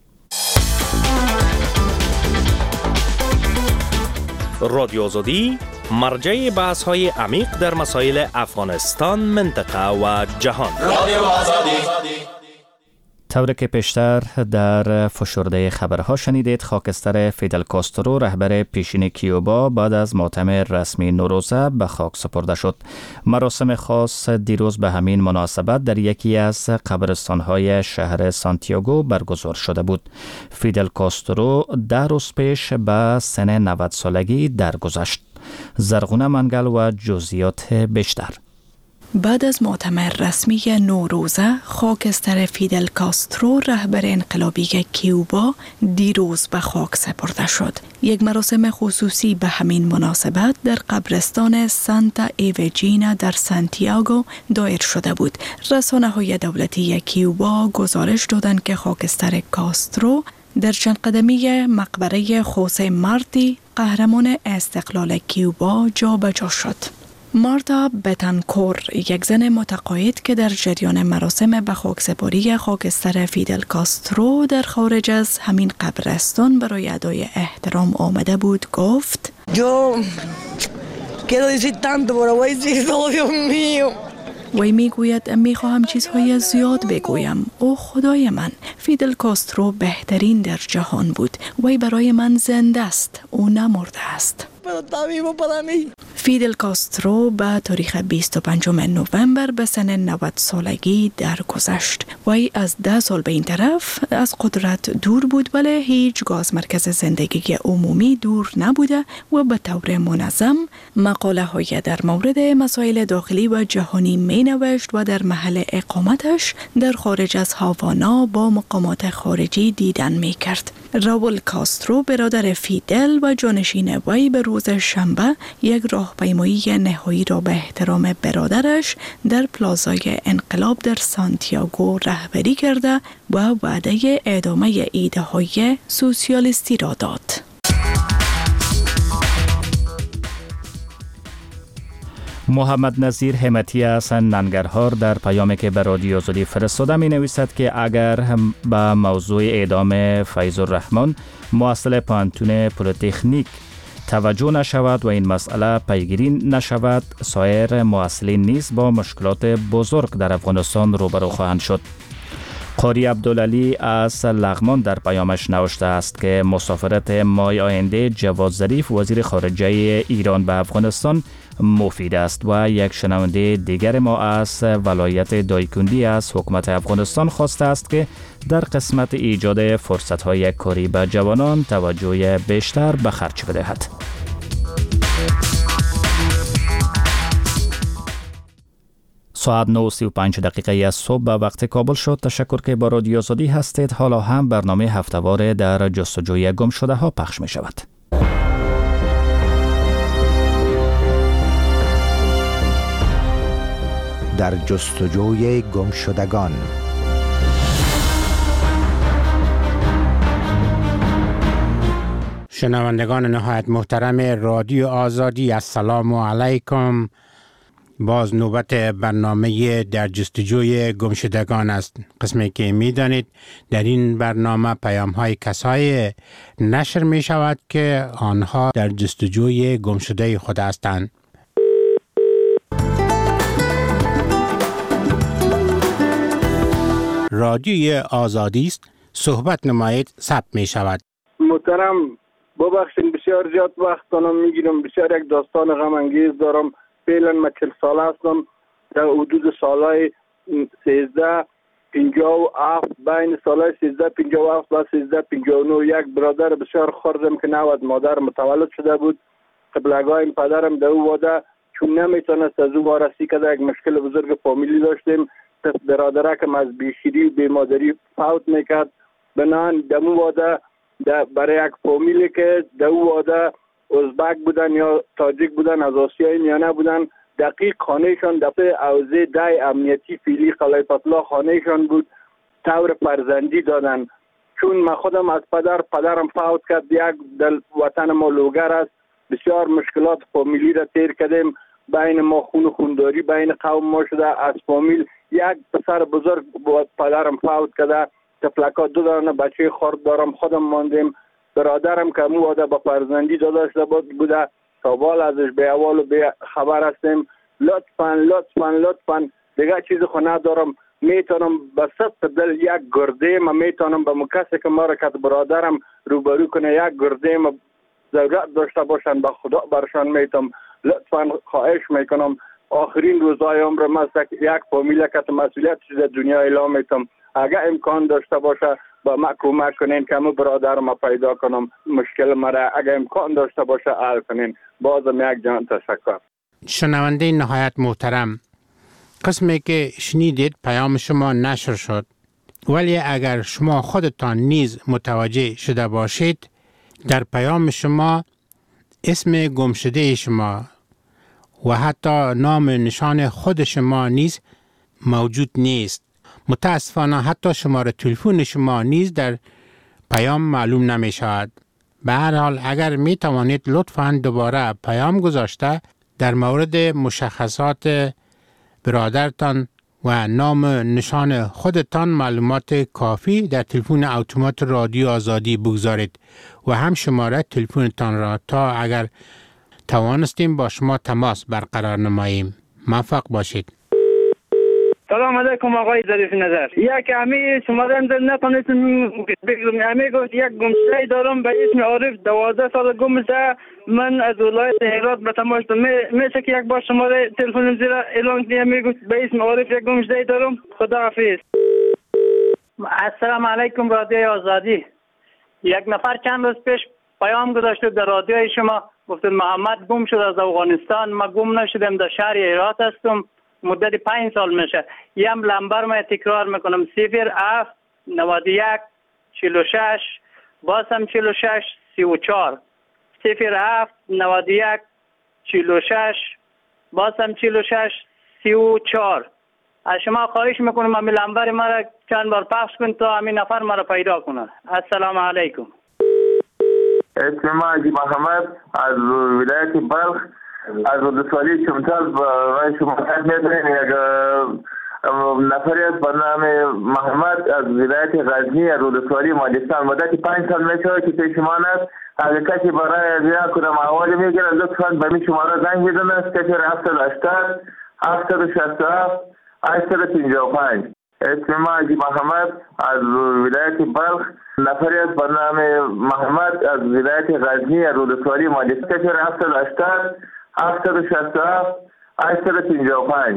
Speaker 12: رادیو آزادی مرجع بحث های عمیق در مسائل افغانستان، منطقه و جهان. رادیو آزادی.
Speaker 1: طوری که پیشتر در فشرده خبرها شنیدید، خاکستر فیدل کاسترو رهبر پیشین کیوبا بعد از ماتم رسمی نوروزه به خاک سپرده شد. مراسم خاص دیروز به همین مناسبت در یکی از قبرستان‌های شهر سانتیاگو برگزار شده بود. فیدل کاسترو ده روز پیش به سن نود سالگی درگذشت. زرغونه منگل و جزئیات بیشتر.
Speaker 5: بعد از ماتم رسمی نوروزه، خاکستر فیدل کاسترو رهبر انقلابی کیوبا دیروز به خاک سپرده شد. یک مراسم خصوصی به همین مناسبت در قبرستان سانتا ایوجینا در سانتیاگو دایر شده بود. رسانه‌های دولتی کیوبا گزارش دادند که خاکستر کاسترو در چند قدمی مقبره خوسه مارتی قهرمان استقلال کیوبا جا به جا شد. مارتا بتانکور، یک زن متقاعد که در جریان مراسم به خاکسپاری خاکستر فیدل کاسترو در خارج از همین قبرستان برای ادای احترام آمده بود، گفت:
Speaker 13: Yo quiero decir tanto, pero voy a decir todo, Dios mío.
Speaker 5: وی می گوید می خواهم چیزهای زیاد بگویم. او خدای من، فیدل کاسترو بهترین در جهان بود. وی برای من زنده است. او نمرده است. فیدل کاسترو به تاریخ بیست و پنجم نوامبر به سن نود سالگی درگذشت. وی از ده سال به این طرف از قدرت دور بود، ولی هیچگاه از مرکز زندگی عمومی دور نبوده و به طور منظم مقاله های در مورد مسائل داخلی و جهانی می نوشت و در محل اقامتش در خارج از هاوانا با مقامات خارجی دیدن می کرد. راول کاسترو برادر فیدل و جانشین وی به روز شنبه یک راهپیمایی نهایی را به احترام برادرش در پلازای انقلاب در سانتیاگو رهبری کرده و وعده ادامه ایده های سوسیالیستی را داد.
Speaker 1: محمد نظیر همتی از ننگرهار در پیامی که به رادیو آزادی فرستاده می نویسد که اگر به موضوع اعدام فیض الرحمن مؤسسه پانتون پلیتکنیک توجه نشود و این مسئله پیگیری نشود، سایر مؤسسین نیز با مشکلات بزرگ در افغانستان روبرو خواهند شد. قاری عبدالعلی از لغمان در پیامش نوشته است که مسافرت ماه آینده جواد ظریف وزیر خارجه ایران به افغانستان مفید است. و یک شنونده دیگر ما از ولایت دایکندی از حکومت افغانستان خواسته است که در قسمت ایجاد فرصت‌های کاری به جوانان توجه بیشتر به خرج بدهد. ساعت نه و سی و پنج دقیقه از صبح به وقت کابل شد. تشکر که با رادیو آزادی هستید. حالا هم برنامه هفته‌وار در جستجوی گم شده ها پخش می شود.
Speaker 11: در جستجوی گم شدگان.
Speaker 14: شنوندگان نهایت محترم رادیو آزادی، السلام علیکم. باز نوبت برنامه در جستجوی گمشدگان است. قسمی که می دانید در این برنامه پیام های کسای نشر می شود که آنها در جستجوی گمشده خود هستند. رادیوی آزادی است، صحبت نمایید، ثبت می شود.
Speaker 3: محترم ببخشید بسیار زیاد وقت کنم میگیرم، بسیار یک داستان غم انگیز دارم. فعلا من چهل ساله هستم. در حدود سالهای سیزده پنجاه و هفت، بین سالهای سیزده پنجاه و هفت و سیزده پنجاه و نه یک برادر بسیار خردم که نود مادر متولد شده بود. قبلگاه پدرم در او واده چون نمیتونست از او وارسی کرده، یک مشکل بزرگ فامیلی داشتیم. برادرکم از بیخیری و بیمادری فوت میکرد. بنان در او واده برای یک فامیلی که در او واده ازبک بودن یا تاجیک بودن، از آسیای میانه بودن، دقیق خانهشان دفعه اوزه دای امنیتی فیلی قلعه پتلا خانهشان بود. طور فرزندی دادن. چون من خودم از پدر پدرم فوت کرد، یک در وطن ما لوگر است، بسیار مشکلات فامیلی را تیر کردیم. بین ما خون خونداری بین قوم ما شده. از فامیل یک پسر بزرگ با پدرم فوت کرده، تفلکا دو دانه بچه خرد دارم، خودم ماندیم. برادرم که مو واده با فرزندی داداش بوده، سوال ازش به اول و به خبر هستیم. لطفاً لطفاً لطفاً دیگه چیز خو ندارم، میتونم به صد دل یک گرده ما میتونم به مکسی که ما را که برادرم روبرو کنه یک گرده ما ضرورت داشته باشن، به خدا برشان میتونم. لطفاً خواهش میکنم آخرین روزهای عمر ما یک فامیل که مسئولیت شده دنیا اعلام میتونم، اگر امکان داشته باشه با ما کمک کنین که همه برادر ما پیدا کنم، مشکل مرا اگر امکان داشته باشه حل کنین. بازم یک جان تشکر.
Speaker 14: شنونده نهایت محترم، قسمی که شنیدید پیام شما نشر شد، ولی اگر شما خودتان نیز متوجه شده باشید در پیام شما اسم گمشده شما و حتی نام نشان خود شما نیز موجود نیست. متاسفانه حتی شماره تلفن شما نیز در پیام معلوم نمی شود. به هر حال اگر می توانید لطفاً دوباره پیام گذاشته در مورد مشخصات برادرتان و نام نشان خودتان معلومات کافی در تلفن اتومات رادیو آزادی بگذارید و هم شماره تلفنتان را تا اگر توانستیم با شما تماس برقرار نماییم. موفق باشید.
Speaker 15: سلام علیکم آقای ظریف نظر. یک امی شماره اندر نتونستم بگم. امی گفت یک گمشده دارم به اسم عارف، دوازده سال گمشده. من از ولایت هرات به تماس دارم. میشه که یک بار شماره تلفنم زیر اعلان کنی؟ امی گفت به اسم عارف یک گمشده دارم. خدا حافظ.
Speaker 16: السلام علیکم رادیو آزادی. یک نفر چند روز پیش پیام گذاشته در رادیوی شما، گفت محمد گم شد از افغانستان. ما گم نشدم، در شهر هرات هستم، مدت پنج سال میشه. یم لمبر ما تکرار میکنم: صفر هفت نود و یک چهل و شش بازم چهل و شش سی و چهار. صفر هفت نود و یک چهل و شش بازم چهل و شش سی و چهار. از شما خواهش میکنم همین لمبر ما را چند بار پخش کن تا همین نفر ما را پیدا کنه. السلام علیکم.
Speaker 17: اسم ما حاجی محمد از ولایت بلخ از ولسوالی چمتال برای شما خدمت می‌کنم. یک نفری است به نام محمد از ولایت غزنی از ولسوالی مالستان. مدت پنج سال میشه که پیش ما است. اگر کسی برای زیاد کدام احوالی میگیره لطفاً به این شماره زنگ بزنه. صفر هفتصد و هشتاد هفتصد و شصت و هفت هشتصد و پنجاه و پنج. اسم ما حاجی محمد از ولایت بلخ. نفری است به نام محمد از ولایت غزنی از ولسوالی مالستان. صفر هفتصد و هشتاد هفتصد و شصت و هفت هشتصد و پنجاه و پنج.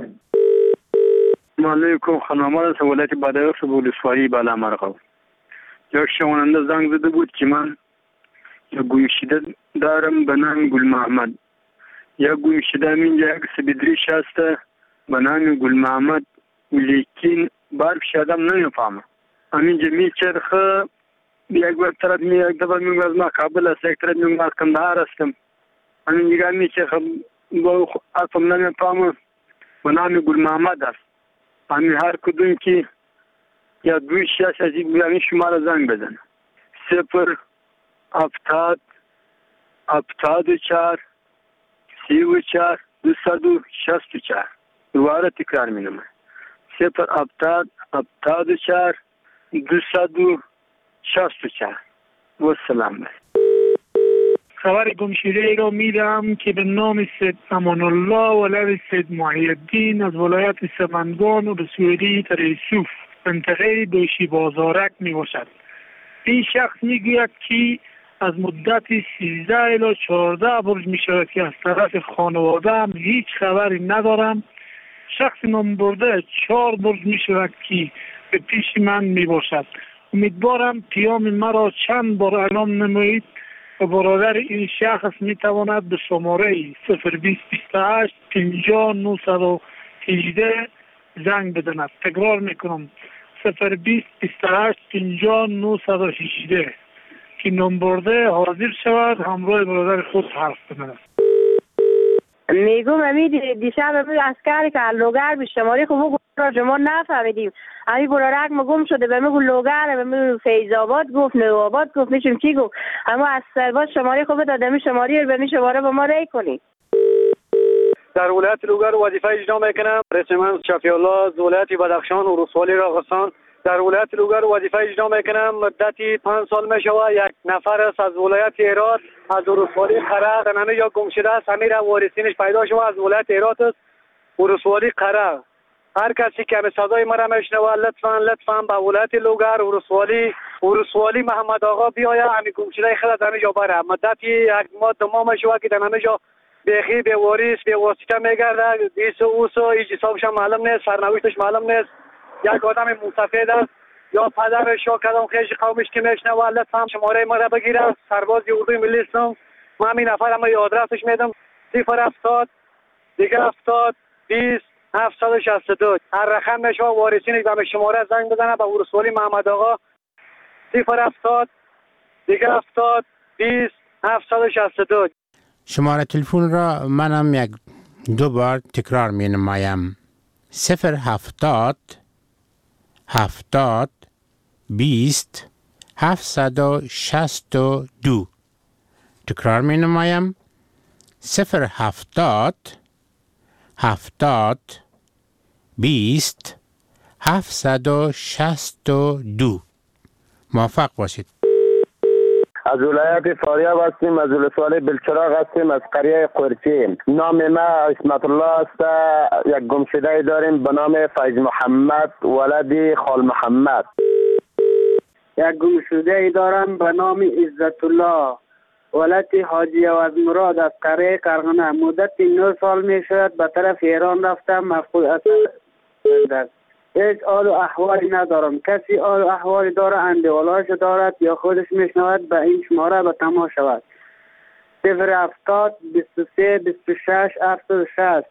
Speaker 18: علیکم خانمان از ولایت بدایخ ولسوالی بالا مرغاب. یک شنونده زنگ زده بود که من یک گوشیده دارم به نام گل محمد. یک گوشیده اینجا یک سبیدریش هست به نام گل محمد، لیکن برفش آدم نمیفهمه. همینجا میچرخه، یک وقت طرف می یک دفعه میگه از ما کابل است، یک طرف میگه از کندهار هستم. همینجا میچرخه با حرفم نمیفهمه. به نام گل محمد است. همین هر کدوم که یا دوی شش از این شماره زنگ بزنه. صفر هفتاد هفتاد و چهار سی و چهار دویست و شصت و چهار. دوباره تکرار می‌کنم. صفر هفتاد هفتاد و چهار دویست و شصت و چهار. و سلام.
Speaker 19: خبر گمشده را میدم که به نام سید امان الله ولد سید محی الدین از ولایت سمنگان و به سویری تریسوف منطقه دوشی بازارک می باشد. این شخص می گوید که از مدت سیزده الی چهارده برج می شود که از طرف خانواده هم هیچ خبری ندارم. شخص نام برده چهار برج می شود که به پیش من می باشد. امیدوارم پیام مرا چند بار اعلام نمایید و برادر این شخص می تواند به شماره صفر بیست بیست و هشت پنجاه نهصد و هجده زنگ بزند. تکرار میکنم صفر بیست بیست و هشت پنجاه نهصد و هجده که نمبرده حاضر شود همراه برادر خود حرف بزند.
Speaker 20: میگم امید دیشب امید اسکری که لوگر به شماره خوب را ما نفهمیدیم. امی برارک ما گم شده به میگو لوگر به میگو فیض‌آباد گفت نوآباد گفت میشیم چی گفت. اما از سرباز شماره خوب داده می شماره رو به می شماره با ما ری کنی.
Speaker 18: در ولایت لوگر وظیفه اجرا میکنم. رئیس من شفیع الله از ولایت بدخشان و رسوالی راغستان در ولایت لوگر وظیفه اجرا میکنم. مدتی پنج سال میشه و یک نفر است از ولایت هرات از رسوالی قره تنانه یا گم شده است. همین وارثینش پیدا شده از ولایت هرات است و رسوالی قره. هر کسی که به صدای مرا میشنوه لطفاً لطفاً به ولایت لوگر و رسوالی و رسوالی محمد آقا بیاید همین گم شده خود از همینجا بره. مدتی یک ماه دو ماه میشه که در همینجا بیخی به واریس به واسطه میگرده. دیس و اوس و هیچ حسابش معلوم نیست، سرنوشتش معلوم نیست. یک آدم مستفید است یا پدرش یا کدام خیش قومش که میشنوه لطفاً شماره مرا بگیره. سرباز اردوی ملی هستم. من همین نفرم یا آدرسش میدم صفر هفتاد دیگه هفتاد بیست هفتصد و شصت و دو. هر رقم میشه وارثینش به شماره زنگ بزنه به رسوالی محمد آقا صفر هفتاد دیگه هفتاد بیست هفتصد و شصت و دو.
Speaker 14: شماره تلفن را منم یک دو بار تکرار می نمایم. صفر هفتاد هفتاد بیست هفتصد و شصت و دو. تکرار می نمایم. صفر هفتاد هفتاد بیست هفتصد و شصت و دو. موفق باشید.
Speaker 3: از ولایت فاریاب هستیم، از ولسوالی بلچراغ هستیم، از قریه قرچی. نام ما عصمت الله است. یک گمشده داریم به نام فیض محمد ولد خال محمد.
Speaker 21: یک گمشده دارم به نام عزت الله ولد حاجی و از مراد از قریه کرغنه. مدت نه سال می شود به طرف ایران رفتم. مفقود اثر هیچ آل و احوالی ندارم. کسی آل و احوالی داره اندوالاش دارد یا خودش میشنود به این شماره به تماس شود. صفر هفتاد بیست و سه بیست و شش هفتاد و شش.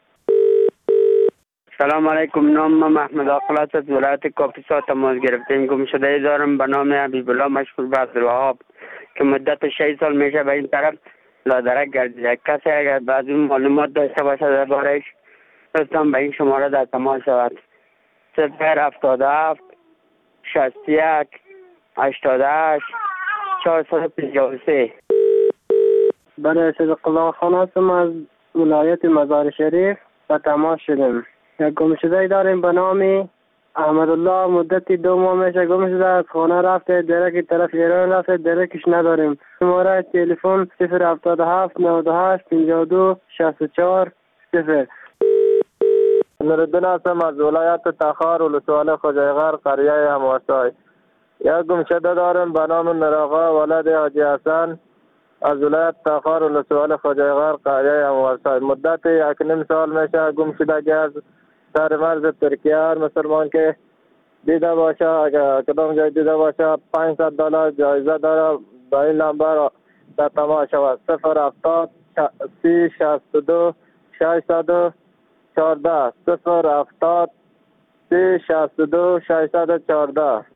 Speaker 21: سلام علیکم. نام من محمد آقلات از ولایت کاپیسا تماس گرفتیم. گمشده دارم به نام حبیب الله مشهور به عبدالوهاب که مدت شش سال میشه به این طرف لادرک گردیده. کسی اگر بعضی معلومات داشته باشد درباره‌اش لطفاً به این شماره در تماس شود. صفر هفتاد و هفت شصت و یک هشتاد و هشت چهارصد و پنجاه و سه. برای صدق الله خان هستم از ولایت مزار شریف به تماس شدیم. یک گمشده داریم به نام احمدالله، مدت دو ماه میشه گم شده. از خانه رفته، درک طرف ایران رفته، درکش نداریم. شماره تلفن صفر هفتاد و هفت نود و هشت پنجاه و دو شصت و چهار صفر.
Speaker 3: نوردین هستم از ولایت تخار ولسوالی خوجایغر قریه هموسای. یک گمشده دارم به نام نراغا ولد حاجی حسن از ولایت تخار ولسوالی خوجایغر قریه هموسای. مدت یک نیم سال میشه گمشدگی از سر مرز ترکیه. هر مسلمان که دیده باشه، اگر کدام جای دیده باشه، پانصد دلار جایزه داره. با این نمبر در تماس شود صفر هفتاد سی شصت و دو ششصد و چهارده صفر هفتاد سی شصت و دو ششصد و چهارده.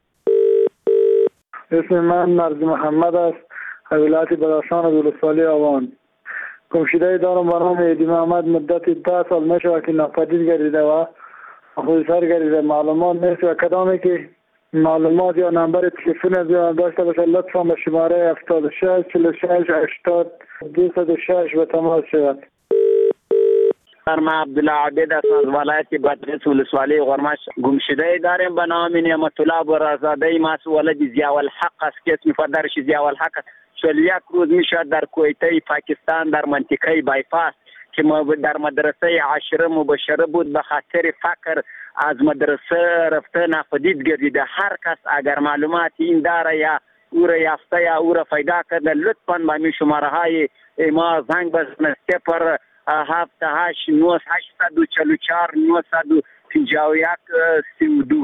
Speaker 4: اسم من مرزی محمد است، ولایت بدخشان از ولسوالی آوان. گمشده دارم به نام ایدی محمد. مدت ده سال میشه که ناپدید گردیده و خود سر گردیده. معلومات نیست و کدامی که معلومات یا نمبر تلفن یا داشته باشه لطفا به شماره هفتاد و شش چهل و شش هشتاد دویست و شش به تماس شود.
Speaker 22: ما عبدالله عبید است از ولایت بدغس ولسوالی غرمش. گمشده داریم به نام نعمت الله برازاده ماس ولد ضیاء الحق است که اسم پدرش ضیاء الحق است. چهل و یک روز میشه در کویته پاکستان در منطقه بایپاس که در مدرسه عشره مبشره بود، به خاطر فقر از مدرسه رفته ناپدید گردیده. هر کس اگر معلومات این داره یا او را یافته یا او را پیدا کرده لطفاً به می شماره های ما زنگ بزنه صفر هفت هشت نه هشتصد و چهل و چهار نهصد و پنجاه و یک سی و دو.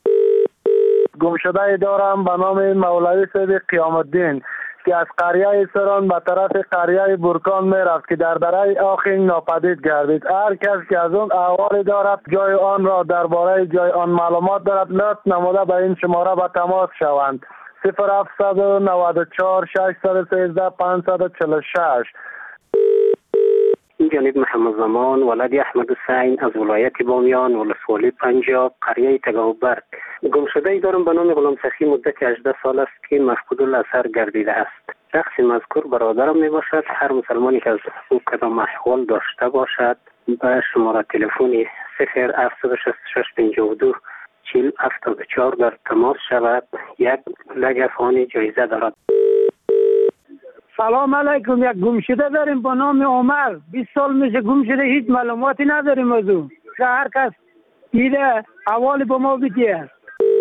Speaker 4: گمشده دارم به نام مولوی سید قیام الدین که از قریه سران به طرف قریه برکان میرفت که در دره آخین ناپدید گردید. هر کس که از اون احوال دارد جای آن را درباره جای آن معلومات دارد لطف نموده به این شماره به تماس شوند صفر هفتصد و نود و چهار ششصد و سیزده پانصد و چهل و شش.
Speaker 23: این جانب محمد زمان ولد احمد حسین از ولایت بامیان ولسوالی پنجاب قریه تگاوبرگ. گمشده دارم به نام غلام سخی. مدت هجده سال است که مفقود الاثر گردیده است. شخص مذکور برادرم می باشد. هر مسلمانی که از او کدام احوال داشته باشد به شماره تلفنی صفر هفتصد و شصت و شش پنجاه و دو چهل هفتاد و چهار در تماس شود. یک لگ افغانی جایزه دارد.
Speaker 21: سلام علیکم. یک گمشده داریم به نام عمر. بیست سال میشه گم شده، هیچ معلوماتی نداریم از او. هر کس دیده احوال به ما بگه.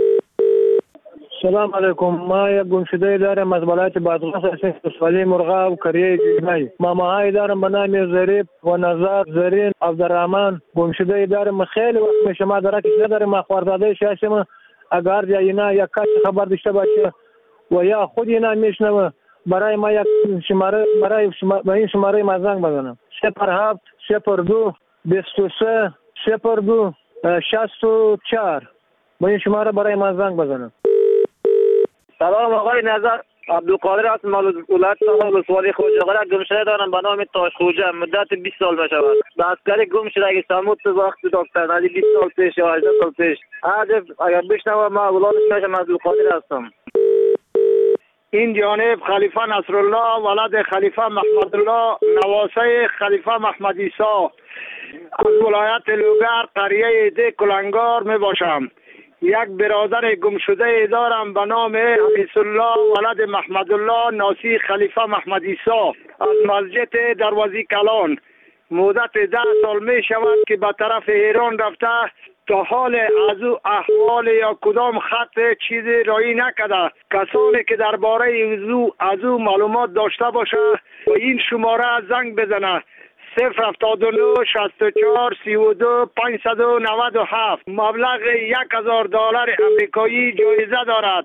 Speaker 4: سلام علیکم. ما یک گمشده دارم از ولایت بادغیس ولسوالی مرغاب و قریه جیمای. ماماهای دارم به نام ظریف و نظر زرین عبدالرحمن. گمشده دارم خیلی وقت میشه ما درکش نداریم. ما خوارزاده شاشم اگر یا اینا یک کس خبر داشته باشه و یا خود اینا میشنوه برای ما یک شماره برای شما این شماره ما زنگ بزنم صفر هفت صفر دو بیست و سه صفر دو شصت و چهار. با این شماره برای ما زنگ بزنم.
Speaker 15: سلام آقای نظر، عبدالقادر هستم از ولایت ولسوالی خوجایغر. گمشده دارم به نام تاش خوجه. مدت بیست سال میشود. به عسکری گم شده اگه سمود تو وقت دکتر ندی بیست سال پیش یا هجده سال پیش. هدف اگر بشنوه ما اولادش میشم. عبدالقادر هستم. این جانب خلیفه نصرالله ولد خلیفه محمد الله نواسه خلیفه محمد عیسی از ولایت لوگر قریه ده کلنگار می باشم. یک برادر گمشده دارم به نام حمیس الله ولد محمد الله ناسی خلیفه محمد عیسی از مسجد دروازی کلان. مدت ده سال می شود که به طرف ایران رفته، تا حال از او احوال یا کدام خط چیزی رایی نکده. کسانی که درباره او از او معلومات داشته باشه و این شماره زنگ بزنه صفر هفتاد و نه شصت و چهار سی و دو پانصد و نود و هفت. مبلغ یک هزار دلار امریکایی جایزه دارد.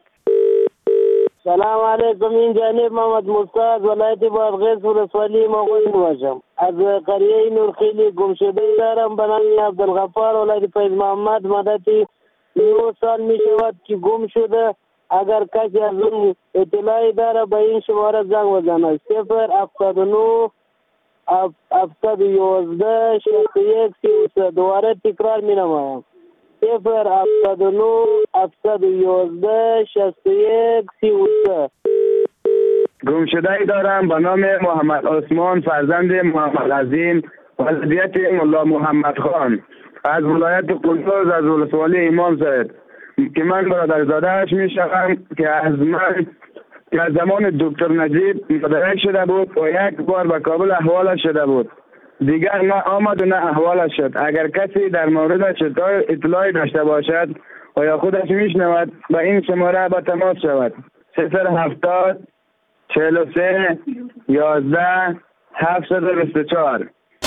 Speaker 21: سلام علیکم. این جانب محمد موسی از ولایت بادغیس ولسوالی مغول باشم. از قریه نورخیلی گمشده دارم به نام عبدالغفار ولایت فیض محمد. مدتی نه سال می شود که گم شده. اگر کسی از اون اطلاعی داره به این شماره زنگ بزنه صفر هفتاد و نه هفتاد و یازده شصت و یک سی و سه. دوباره تکرار می نمایم صفر هفتاد و نه هفتاد و یازده شصت و یک سی و سه.
Speaker 3: گمشده دارم به نام محمد عثمان فرزند محمد عظیم ولدیت ملا محمد خان از ولایت قندوز از ولسوالی امام صاحب که من برادرزاده‌اش میشم که از من که از زمان دکتر نجیب مدرک شده بود و یک بار به کابل احوالش شده بود، دیگر نه آمد و نه احوالش شد. اگر کسی در موردش اطلاعی داشته باشد و یا خودش میشنود به این شماره به تماس شود: صفر هفتاد چهل و سه یازده هفتصد و بیست و چهار.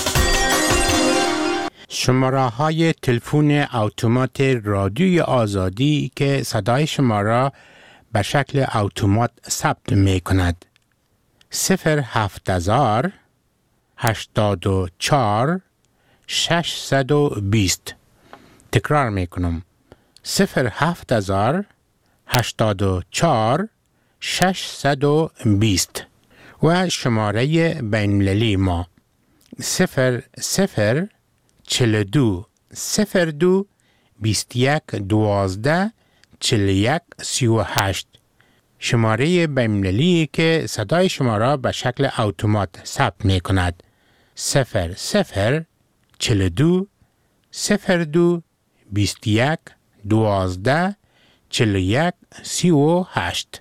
Speaker 14: شماره های تلفن اتومات رادیوی آزادی که صدای شما را به شکل اتومات ثبت می کند: صفر هفت هزار هشتاد و چهار ششصد و بیست. تکرار می کنم: صفر هفت هزار هشتاد و چهار ششصد و بیست. و شماره بین‌المللی ما: صفر صفر چهل و دو صفر دو بیست و یک دوازده چهل و یک سی و هشت. شماره بین‌المللی که صدای شما را به شکل اتومات ثبت می کند: صفر صفر چهل و دو صفر دو بیست و یک دوازده چهل و یک سی و هشت.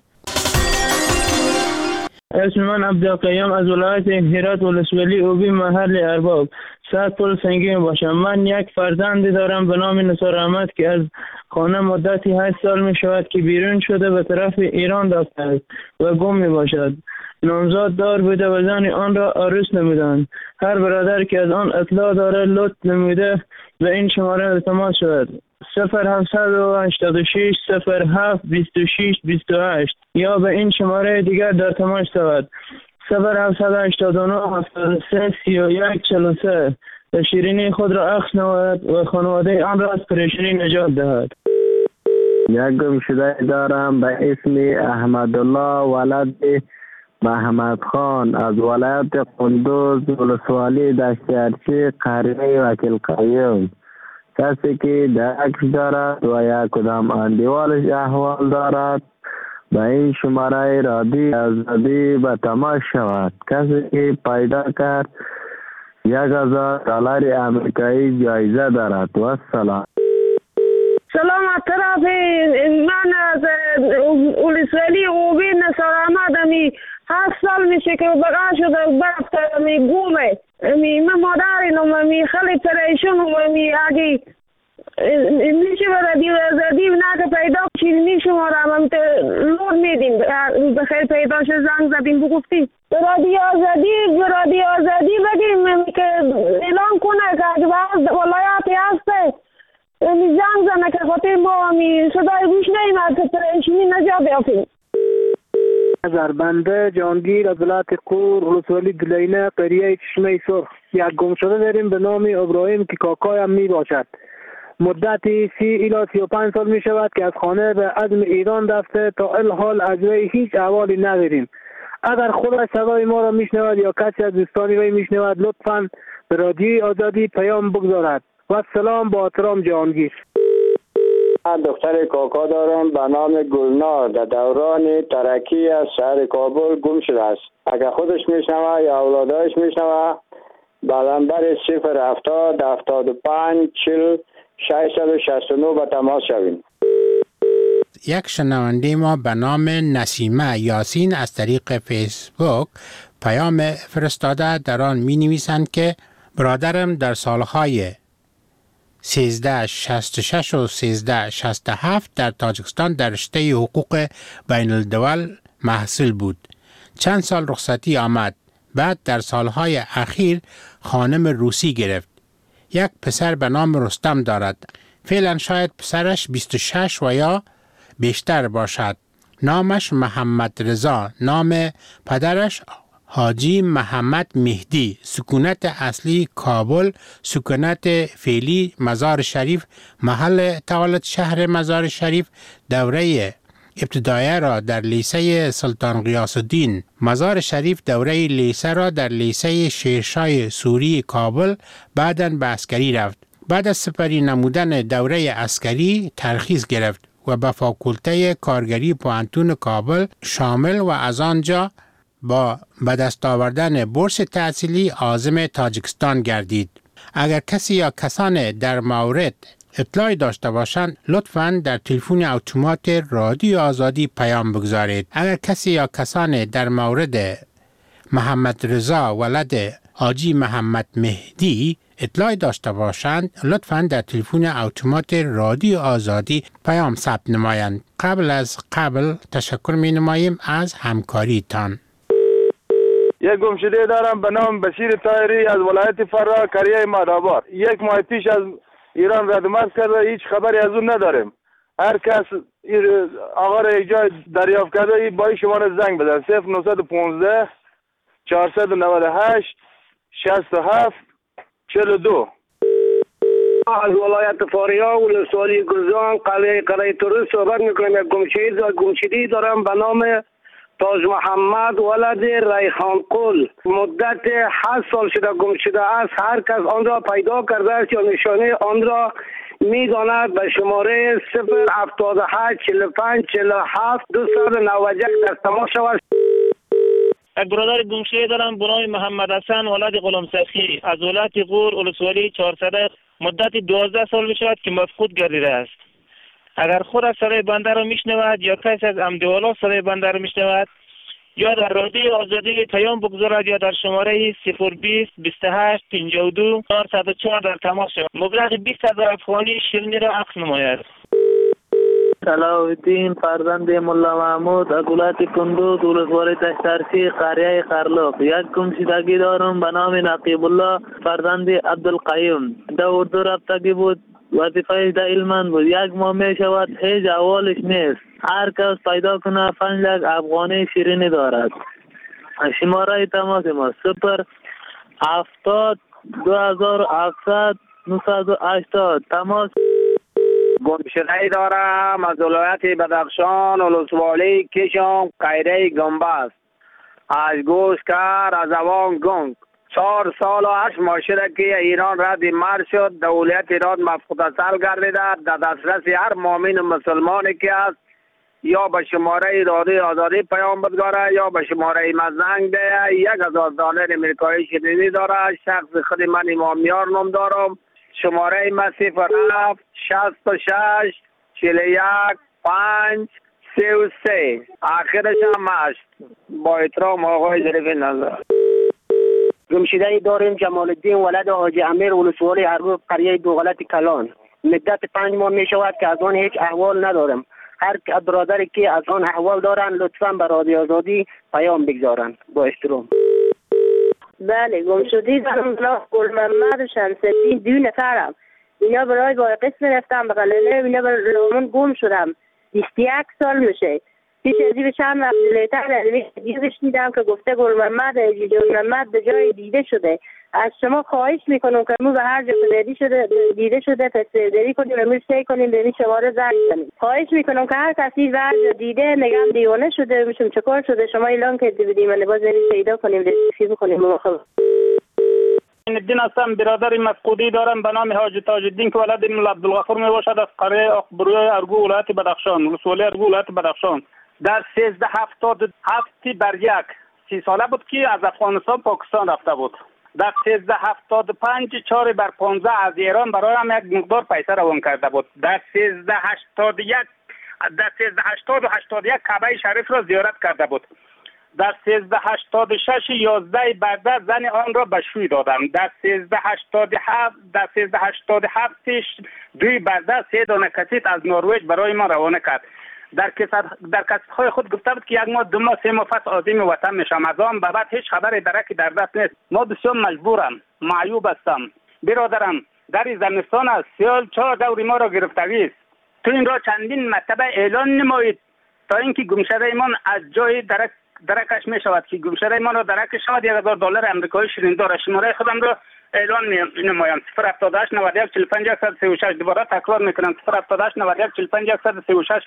Speaker 6: اسم من عبدالقیوم از ولایت هرات ولسوالی اوبی محل ارباب. صد پل سنگین باشم. من یک فرزندی دارم به نام نثار احمد که از خانه مدتی هشت سال می شود که بیرون شده به طرف ایران رفته است و گم می باشد. نامزاد دار بوده و زن آن را عروس نمودند. هر برادر که از آن اطلاع داره لطف نموده به این شماره تماس شود: صفر هفتصد و هشتاد و شش صفر هفت بیست و شش بیست و هشت، یا به این شماره دیگر در تماس شود: صفر هفتصد و هشتاد و نه هفتاد و سه سی و یک چهل و سه. و شیرینی خود را اخذ نماید و خانواده آن را از پریشانی نجات دهد.
Speaker 21: یک گمشده دارم به اسم احمدالله ولد محمد خان از ولایت قندوز ولسوالی دشتیارچی قریه وکیل قیوم. کسی که درک دارد و یک کدام اندیوالش احوال دارد به این شماره رادی آزادی به تماس شود. کسی که پیدا کرد یک هزار دلار امریکایی جایزه دارد. و سلام.
Speaker 7: سلام از طرف من از ولسوالی اوبی نثار احمد. امی هفت سال میشه که بقا شده برفت امی گومه. امی من مادرینم امی خیلی پریشونم. امی اگه میشه به رادیو آزادی نه پیدا چیز میشمارم امی لور میدیم بخیر پیدا شد زنگ زدیم بگفتیم رادیو آزادی رادیو آزادی بگیم که اعلان کنه که اگه بعض ولایاتی هسته امی زنگ زنه که خاطر ما امی صدای گوش نیمد که پریشونی نجا بیافیم.
Speaker 21: زربنده جانگیر از ولایت قور ولسوالی دلینه قریه چشمه سرخ. یک گمشده داریم به نام ابراهیم که کاکایم می باشد. مدتی سی الی سی و پنج سال می شود که از خانه به عزم ایران رفته. تا الحال از وی هیچ احوالی نداریم. اگر خودش صدای ما را می شنود یا کسی از دوستانی وی می شنود لطفاً به رادیوی آزادی پیام بگذارد. و سلام با احترام جهانگیر.
Speaker 3: من دختر کاکا دارم به نام گلنار در دوران ترکی از شهر کابل گم شده است. اگر خودش میشنوه یا اولادایش میشنوه به نمبر صفر هفتاد هفتاد و پنج چهل ششصد و شصت و نه به تماس شویم.
Speaker 14: یک شنونده ما به نام نسیمه یاسین از طریق فیسبوک پیام فرستاده. در آن می نویسند که برادرم در سالهای سیزده شصت و شش و سیزده شصت و هفت در تاجیکستان در رشته حقوق بین الدول محصول بود. چند سال رخصتی آمد. بعد در سالهای اخیر خانم روسی گرفت. یک پسر به نام رستم دارد. فعلا شاید پسرش بیست و شش و یا بیشتر باشد. نامش محمد رضا. نام پدرش حاجی محمد مهدی. سکونت اصلی کابل. سکونت فعلی مزار شریف. محل تولد شهر مزار شریف. دوره ابتدایه را در لیسه سلطان غیاث الدین مزار شریف. دوره لیسه را در لیسه شیرشاه سوری کابل. بعداً به عسکری رفت. بعد از سپری نمودن دوره عسکری ترخیص گرفت و به فاکولته کارگری پوهنتون کابل شامل و از آنجا با به دست آوردن بورس تحصیلی عازم تاجیکستان گردید. اگر کسی یا کسان در مورد اطلاعی داشته باشند لطفاً در تلفن اتومات رادیو آزادی پیام بگذارید. اگر کسی یا کسان در مورد محمد رضا ولد حاجی محمد مهدی اطلاعی داشته باشند لطفاً در تلفن اتومات رادیو آزادی پیام ثبت نمایند. قبل از قبل تشکر می نماییم از همکاریتان.
Speaker 8: یک گمشده دارم به نام بشیر طاهری از ولایت فرا کریه مادآباد. یک ماه پیش از ایران ردمرز کرده، هیچ خبری از اون نداریم. هر کس آقا را یک جای دریافت کرده با شماره زنگ بدن صفر نهصد و پانزده چهارصد و نود و هشت شصت و هفت چهل و دو.
Speaker 21: از ولایت فاریا ولسوالی گلزان قلعه قلعه تورست صحبت میکنم. یک گمشده گمشده‌ای دارم به نام تاج محمد ولد ریحان قل. مدت هشت سال شده گم شده است. هر کس آن را پیدا کرده است یا نشانه آن را میداند به شماره صفر هفتاد و هشت چهل و پنج چهل و هفت دویست و نود و یک در تماس شود.
Speaker 6: یک برادر گمشده دارم به نام محمد حسن ولد غلام سخی از ولایت غور ولسوالی چهارصد. مدت دوازده سال می شود که مفقود گردیده است. اگر خود از صدای بنده را میشنود یا کسی از امدوالا صدای بنده را میشنود یا در رادیو آزادی پیام بگذارد یا در شماره صفر بیست بیست و هشت پنجاه و دو چهارصد و چهار در تماس شود. مبلغ بیست هزار افغانی شیرینی را عقد نماید.
Speaker 9: صلاح الدین فرزند ملا محمود از ولایت کندوز ولسوالی تشترسی قریه خرلوق. یک گمشدگی دارم به نام نقیب الله فرزند عبدالقیوم. در اردو رفتگی بود، وظیفه در علمان بود. یک ماه می شود هیچ احوالش نیست. هر کس پیدا کنه پنج لک افغانی شیرینی دارد. شماره تماس ما صفر هفتاد دو هزار و هفتصد نهصد و هشتاد. تماس.
Speaker 22: گمشده‌ای دارم از ولایت بدخشان ولسوالی کشم قیره گنبست. از گوشکر از اوان گنگ. چهار سال و هشت ماه شده که ایران رد مرد شد. دولت ایران مفقود اصل گردیده. در دسترس هر مؤمن مسلمانی که است یا به شماره رادیو آزادی پیام بگذاره یا به شماره من زنگ ده. یک هزار دلار امریکایی شیرینی داره. شخص خود من امامیار نام دارم. شماره من صفر هفت شصت و شش چهل و یک پنج سه و سه آخرش هم هشت. با احترام آقای ظریف نظر.
Speaker 21: گمشده‌ای داریم جمال الدین ولد حاجی امیر ولسوالی ارگوب قریه دوغلط کلان. مدت پنج ماه می شود که از آن هیچ احوال ندارم. هر برادری که از آن احوال دارن لطفاً به رادیو آزادی پیام بگذارن. با احترام.
Speaker 20: بله گمشده‌ای دارم بلا گل محمد شمس‌الدین دو نفرم. اینا برای با قسم رفتم به قلعه اینا برای گم شدم. بیست و یک سال میشه. پیش از این چند وقت لیتر دیگه شنیدم که گفته گل محمد گل محمد به جای دیده شده. از شما خواهش میکنم که مو به هر جا که دیده شده دیده شده تصدیری کنیم و میشه کنیم به این شماره زنگ کنیم. خواهش میکنم که هر کسی به هر جا دیده نگم دیوانه شده میشم چکار شده شما اعلام کنید بدیم من باز بریم پیدا کنیم رسیدگی بکنیم.
Speaker 16: الدین هستم، برادر مفقودی دارم به نام حاج تاج الدین که ولد مولا عبدالغفور می باشد از قریه اخبروی ارگو ولایت بدخشان ولسوالی ارگو ولایت بدخشان. در سیزده هفتاد و هفت بر یک سی ساله بود که از افغانستان پاکستان رفته بود. در سیزده هفتاد و پنج چهار بر پانزده از ایران برای هم یک مقدار پیسه روان کرده بود. در سیزده هشتاد و یک در سیزده هشتاد و هشتاد و یک کعبه شریف را زیارت کرده بود. در سیزده هشتاد و شش یازده برده زن آن را به شوی دادند. در سیزده هشتاد و هفت در سیزده هشتاد و هفت دوی برده سه دانه کسیت از نروژ برای ما روانه کرد. در کسات در کسات‌های خود گفته بود که یک ماه دو ماه سه ماه پس عازم وطن میشم. از آن به بعد هیچ خبری درکی در دست نیست. ما بسیار مجبورم، معیوب هستم. برادرم در زمستان است، سیال چهار دور ما را گرفتگی است. تو این را چندین مرتبه اعلان نمایید تا اینکه گمشده ایمان از جای درک درکش می شود که گمشده ایمان را درک شود. یک هزار دلار امریکایی شیرین داره. شماره خودم را اعلان نمایم صفر هفتاد و هشت نود و یک چهل و پنج صد و سی و شش. دوباره تکرار میکنم صفر هفتاد و هشت نود و یک چهل و پنج صد و سی و شش.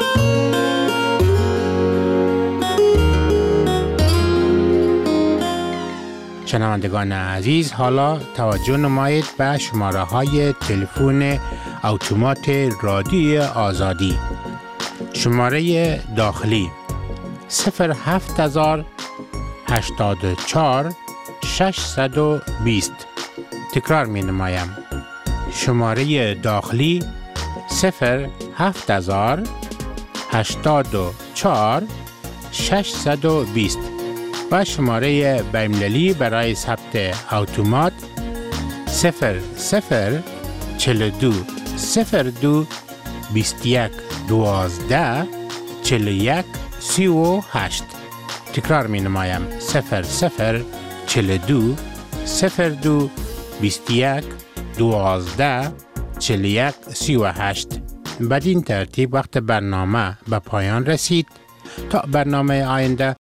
Speaker 14: شنوندگان عزیز، حالا توجه نمایید به شماره های تلفن اتومات رادیو آزادی. شماره داخلی صفر هفت هزار هشتاد و چهار ششصد و بیست. تکرار می نمایم. شماره داخلی صفر هفت هزار هشتاد و چهار ششصد و بیست و شماره بین‌المللی برای ثبت اتومات صفر صفر چهل و دو صفر دو بیست و یک دوازده چهل و یک سی و هشت. تکرار می نمایم. صفر صفر چهل و دو صفر دو بیست و یک دوازده چهل و یک سی و هشت. بدین ترتیب وقت برنامه به پایان رسید. تا برنامه آینده